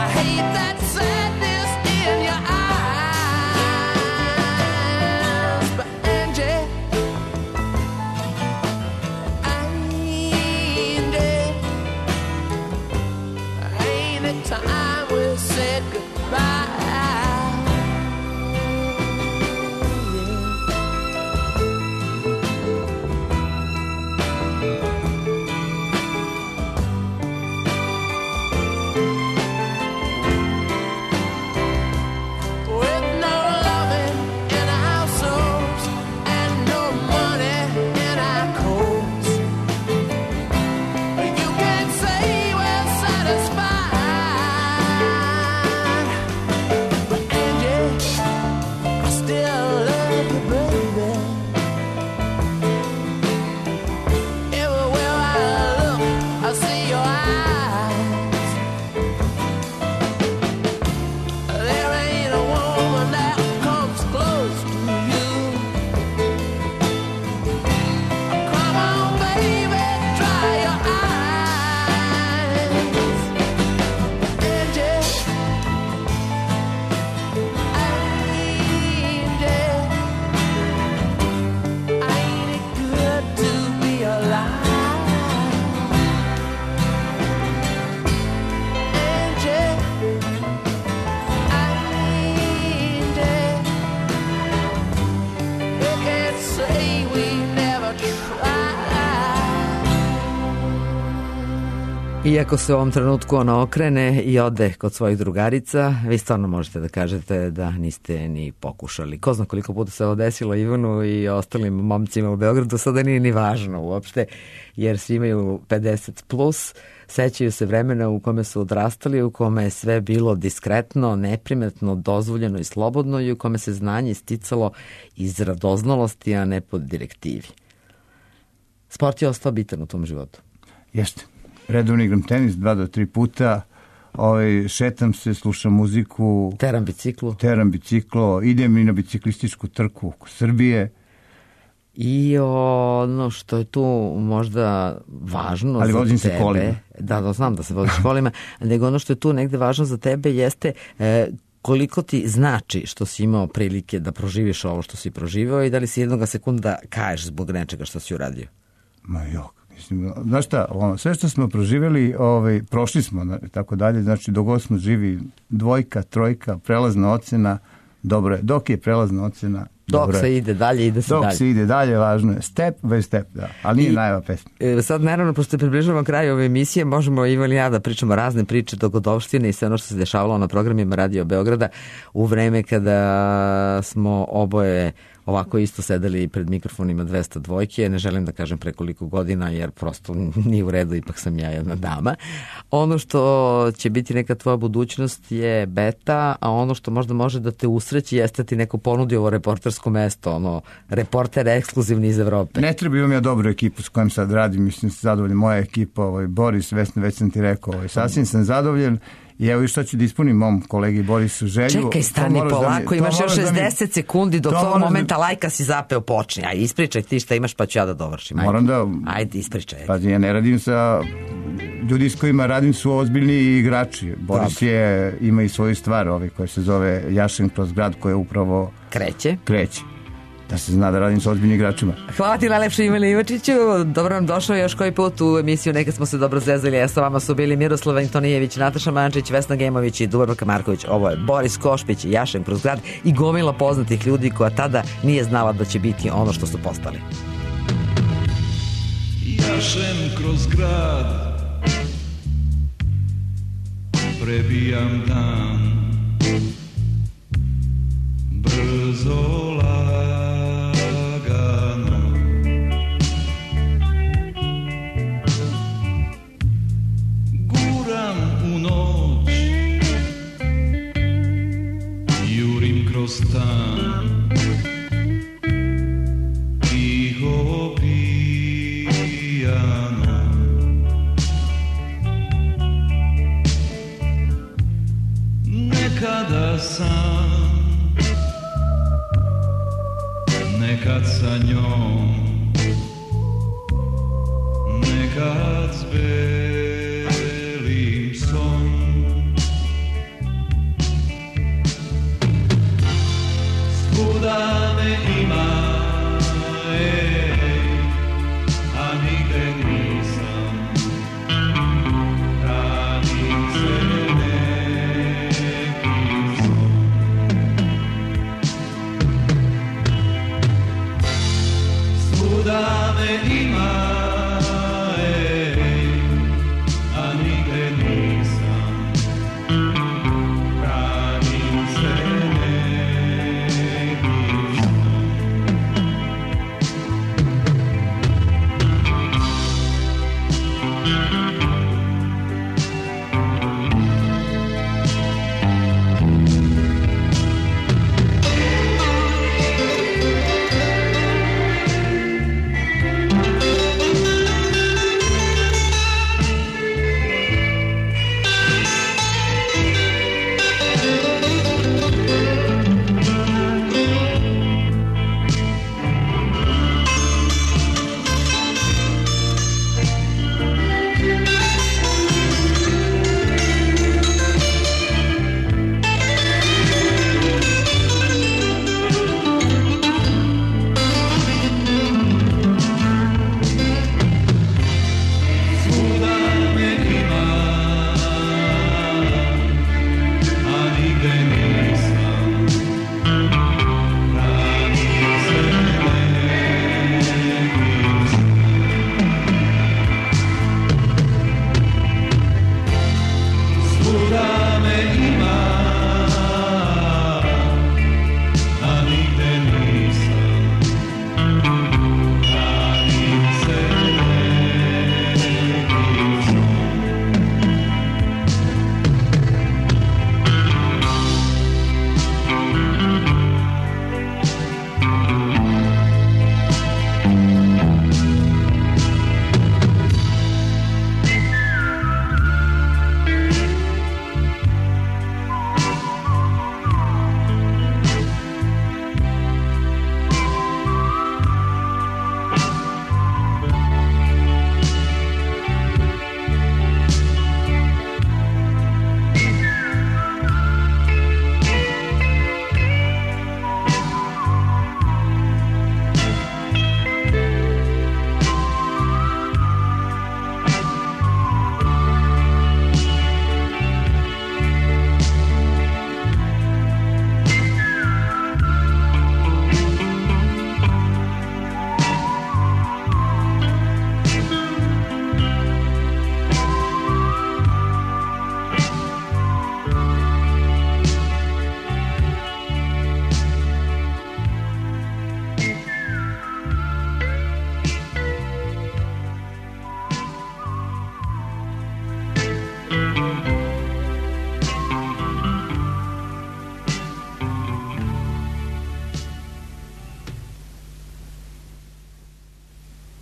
Iako se u ovom trenutku ona okrene i ode kod svojih drugarica, vi stvarno možete da kažete da niste ni pokušali. Ko zna koliko puta se ovo desilo Ivanu i ostalim momcima u Beogradu, sada nije ni važno uopšte, jer svi imaju 50 plus, sećaju se vremena u kome su odrastali, u kome je sve bilo diskretno, neprimetno, dozvoljeno i slobodno i u kome se znanje sticalo iz radoznalosti, a ne pod direktivi. Sport je ostao bitan u tom životu. Jeste. Redovno igram tenis 2 do 3 puta, šetam se, slušam muziku. Teram biciklo, idem i na biciklističku trku oko Srbije. I ono što je tu možda važno ali za vozim tebe, se kolima. Da, znam da se voziš kolima, nego ono što je tu negde važno za tebe jeste koliko ti znači što si imao prilike da proživiš ovo što si proživao i da li si jednoga sekunda kaješ zbog nečega što si uradio? Ma jok. Znaš šta, sve što smo proživjeli, prošli smo, tako dalje, znači dok smo živi 2, 3, prelazna ocena, dobro je, dok je prelazna ocena, dok se ide dalje, ide se dalje. Dok se ide dalje, važno je, step by step, da, ali nije najava pesma. Sad, naravno, pošto približavamo kraju ove emisije, možemo Ivan i ja da pričamo razne priče, dogodovštine i sve ono što se dešavalo na programima Radio Beograda u vreme kada smo oboje ovako isto sedeli pred mikrofonima 202, ne želim da kažem pre koliko godina, jer prosto nije u redu, ipak sam ja jedna dama. Ono što će biti neka tvoja budućnost je beta, a ono što možda može da te usreći jeste ti neko ponudi ovo reportersko mesto, reporter ekskluzivni iz Evrope. Ne treba, imam ja dobru ekipu s kojom sad radim, mislim se zadovoljen, moja ekipa, Boris, Vesna, već sam ti rekao, sasvim sam zadovoljen. I evo i što ću da ispunim mom kolegi Borisu želju. Čekaj, stani polako, imaš još 60 sekundi do tog momenta lajka si zapeo, počni. Ajde, ispričaj ti šta imaš pa ću ja da dovršim. Ajde, ispričaj. Pa ja ne radim sa ljudi s kojima radim su ozbiljni igrači. Boris ima i svoju stvar koja se zove Jašen kroz grad, koja upravo kreće. Da se zna da radim sa ozbiljnim igračima. Hvala ti najlepše, Ivane Ivačiću. Dobro nam došao još koji put u emisiju. Nekad smo se dobro zezali, a sa vama su bili Miroslava Antonijević, Nataša Mančić, Vesna Gemović i Dubravka Marković. Ovo je Boris Košpić, Jašen kroz grad i gomila poznatih ljudi koja tada nije znala da će biti ono što su postali. Jašem kroz grad, prebijam dan, brzo stan, tiho pijano, nekada sam, nekad sa njom, nekad s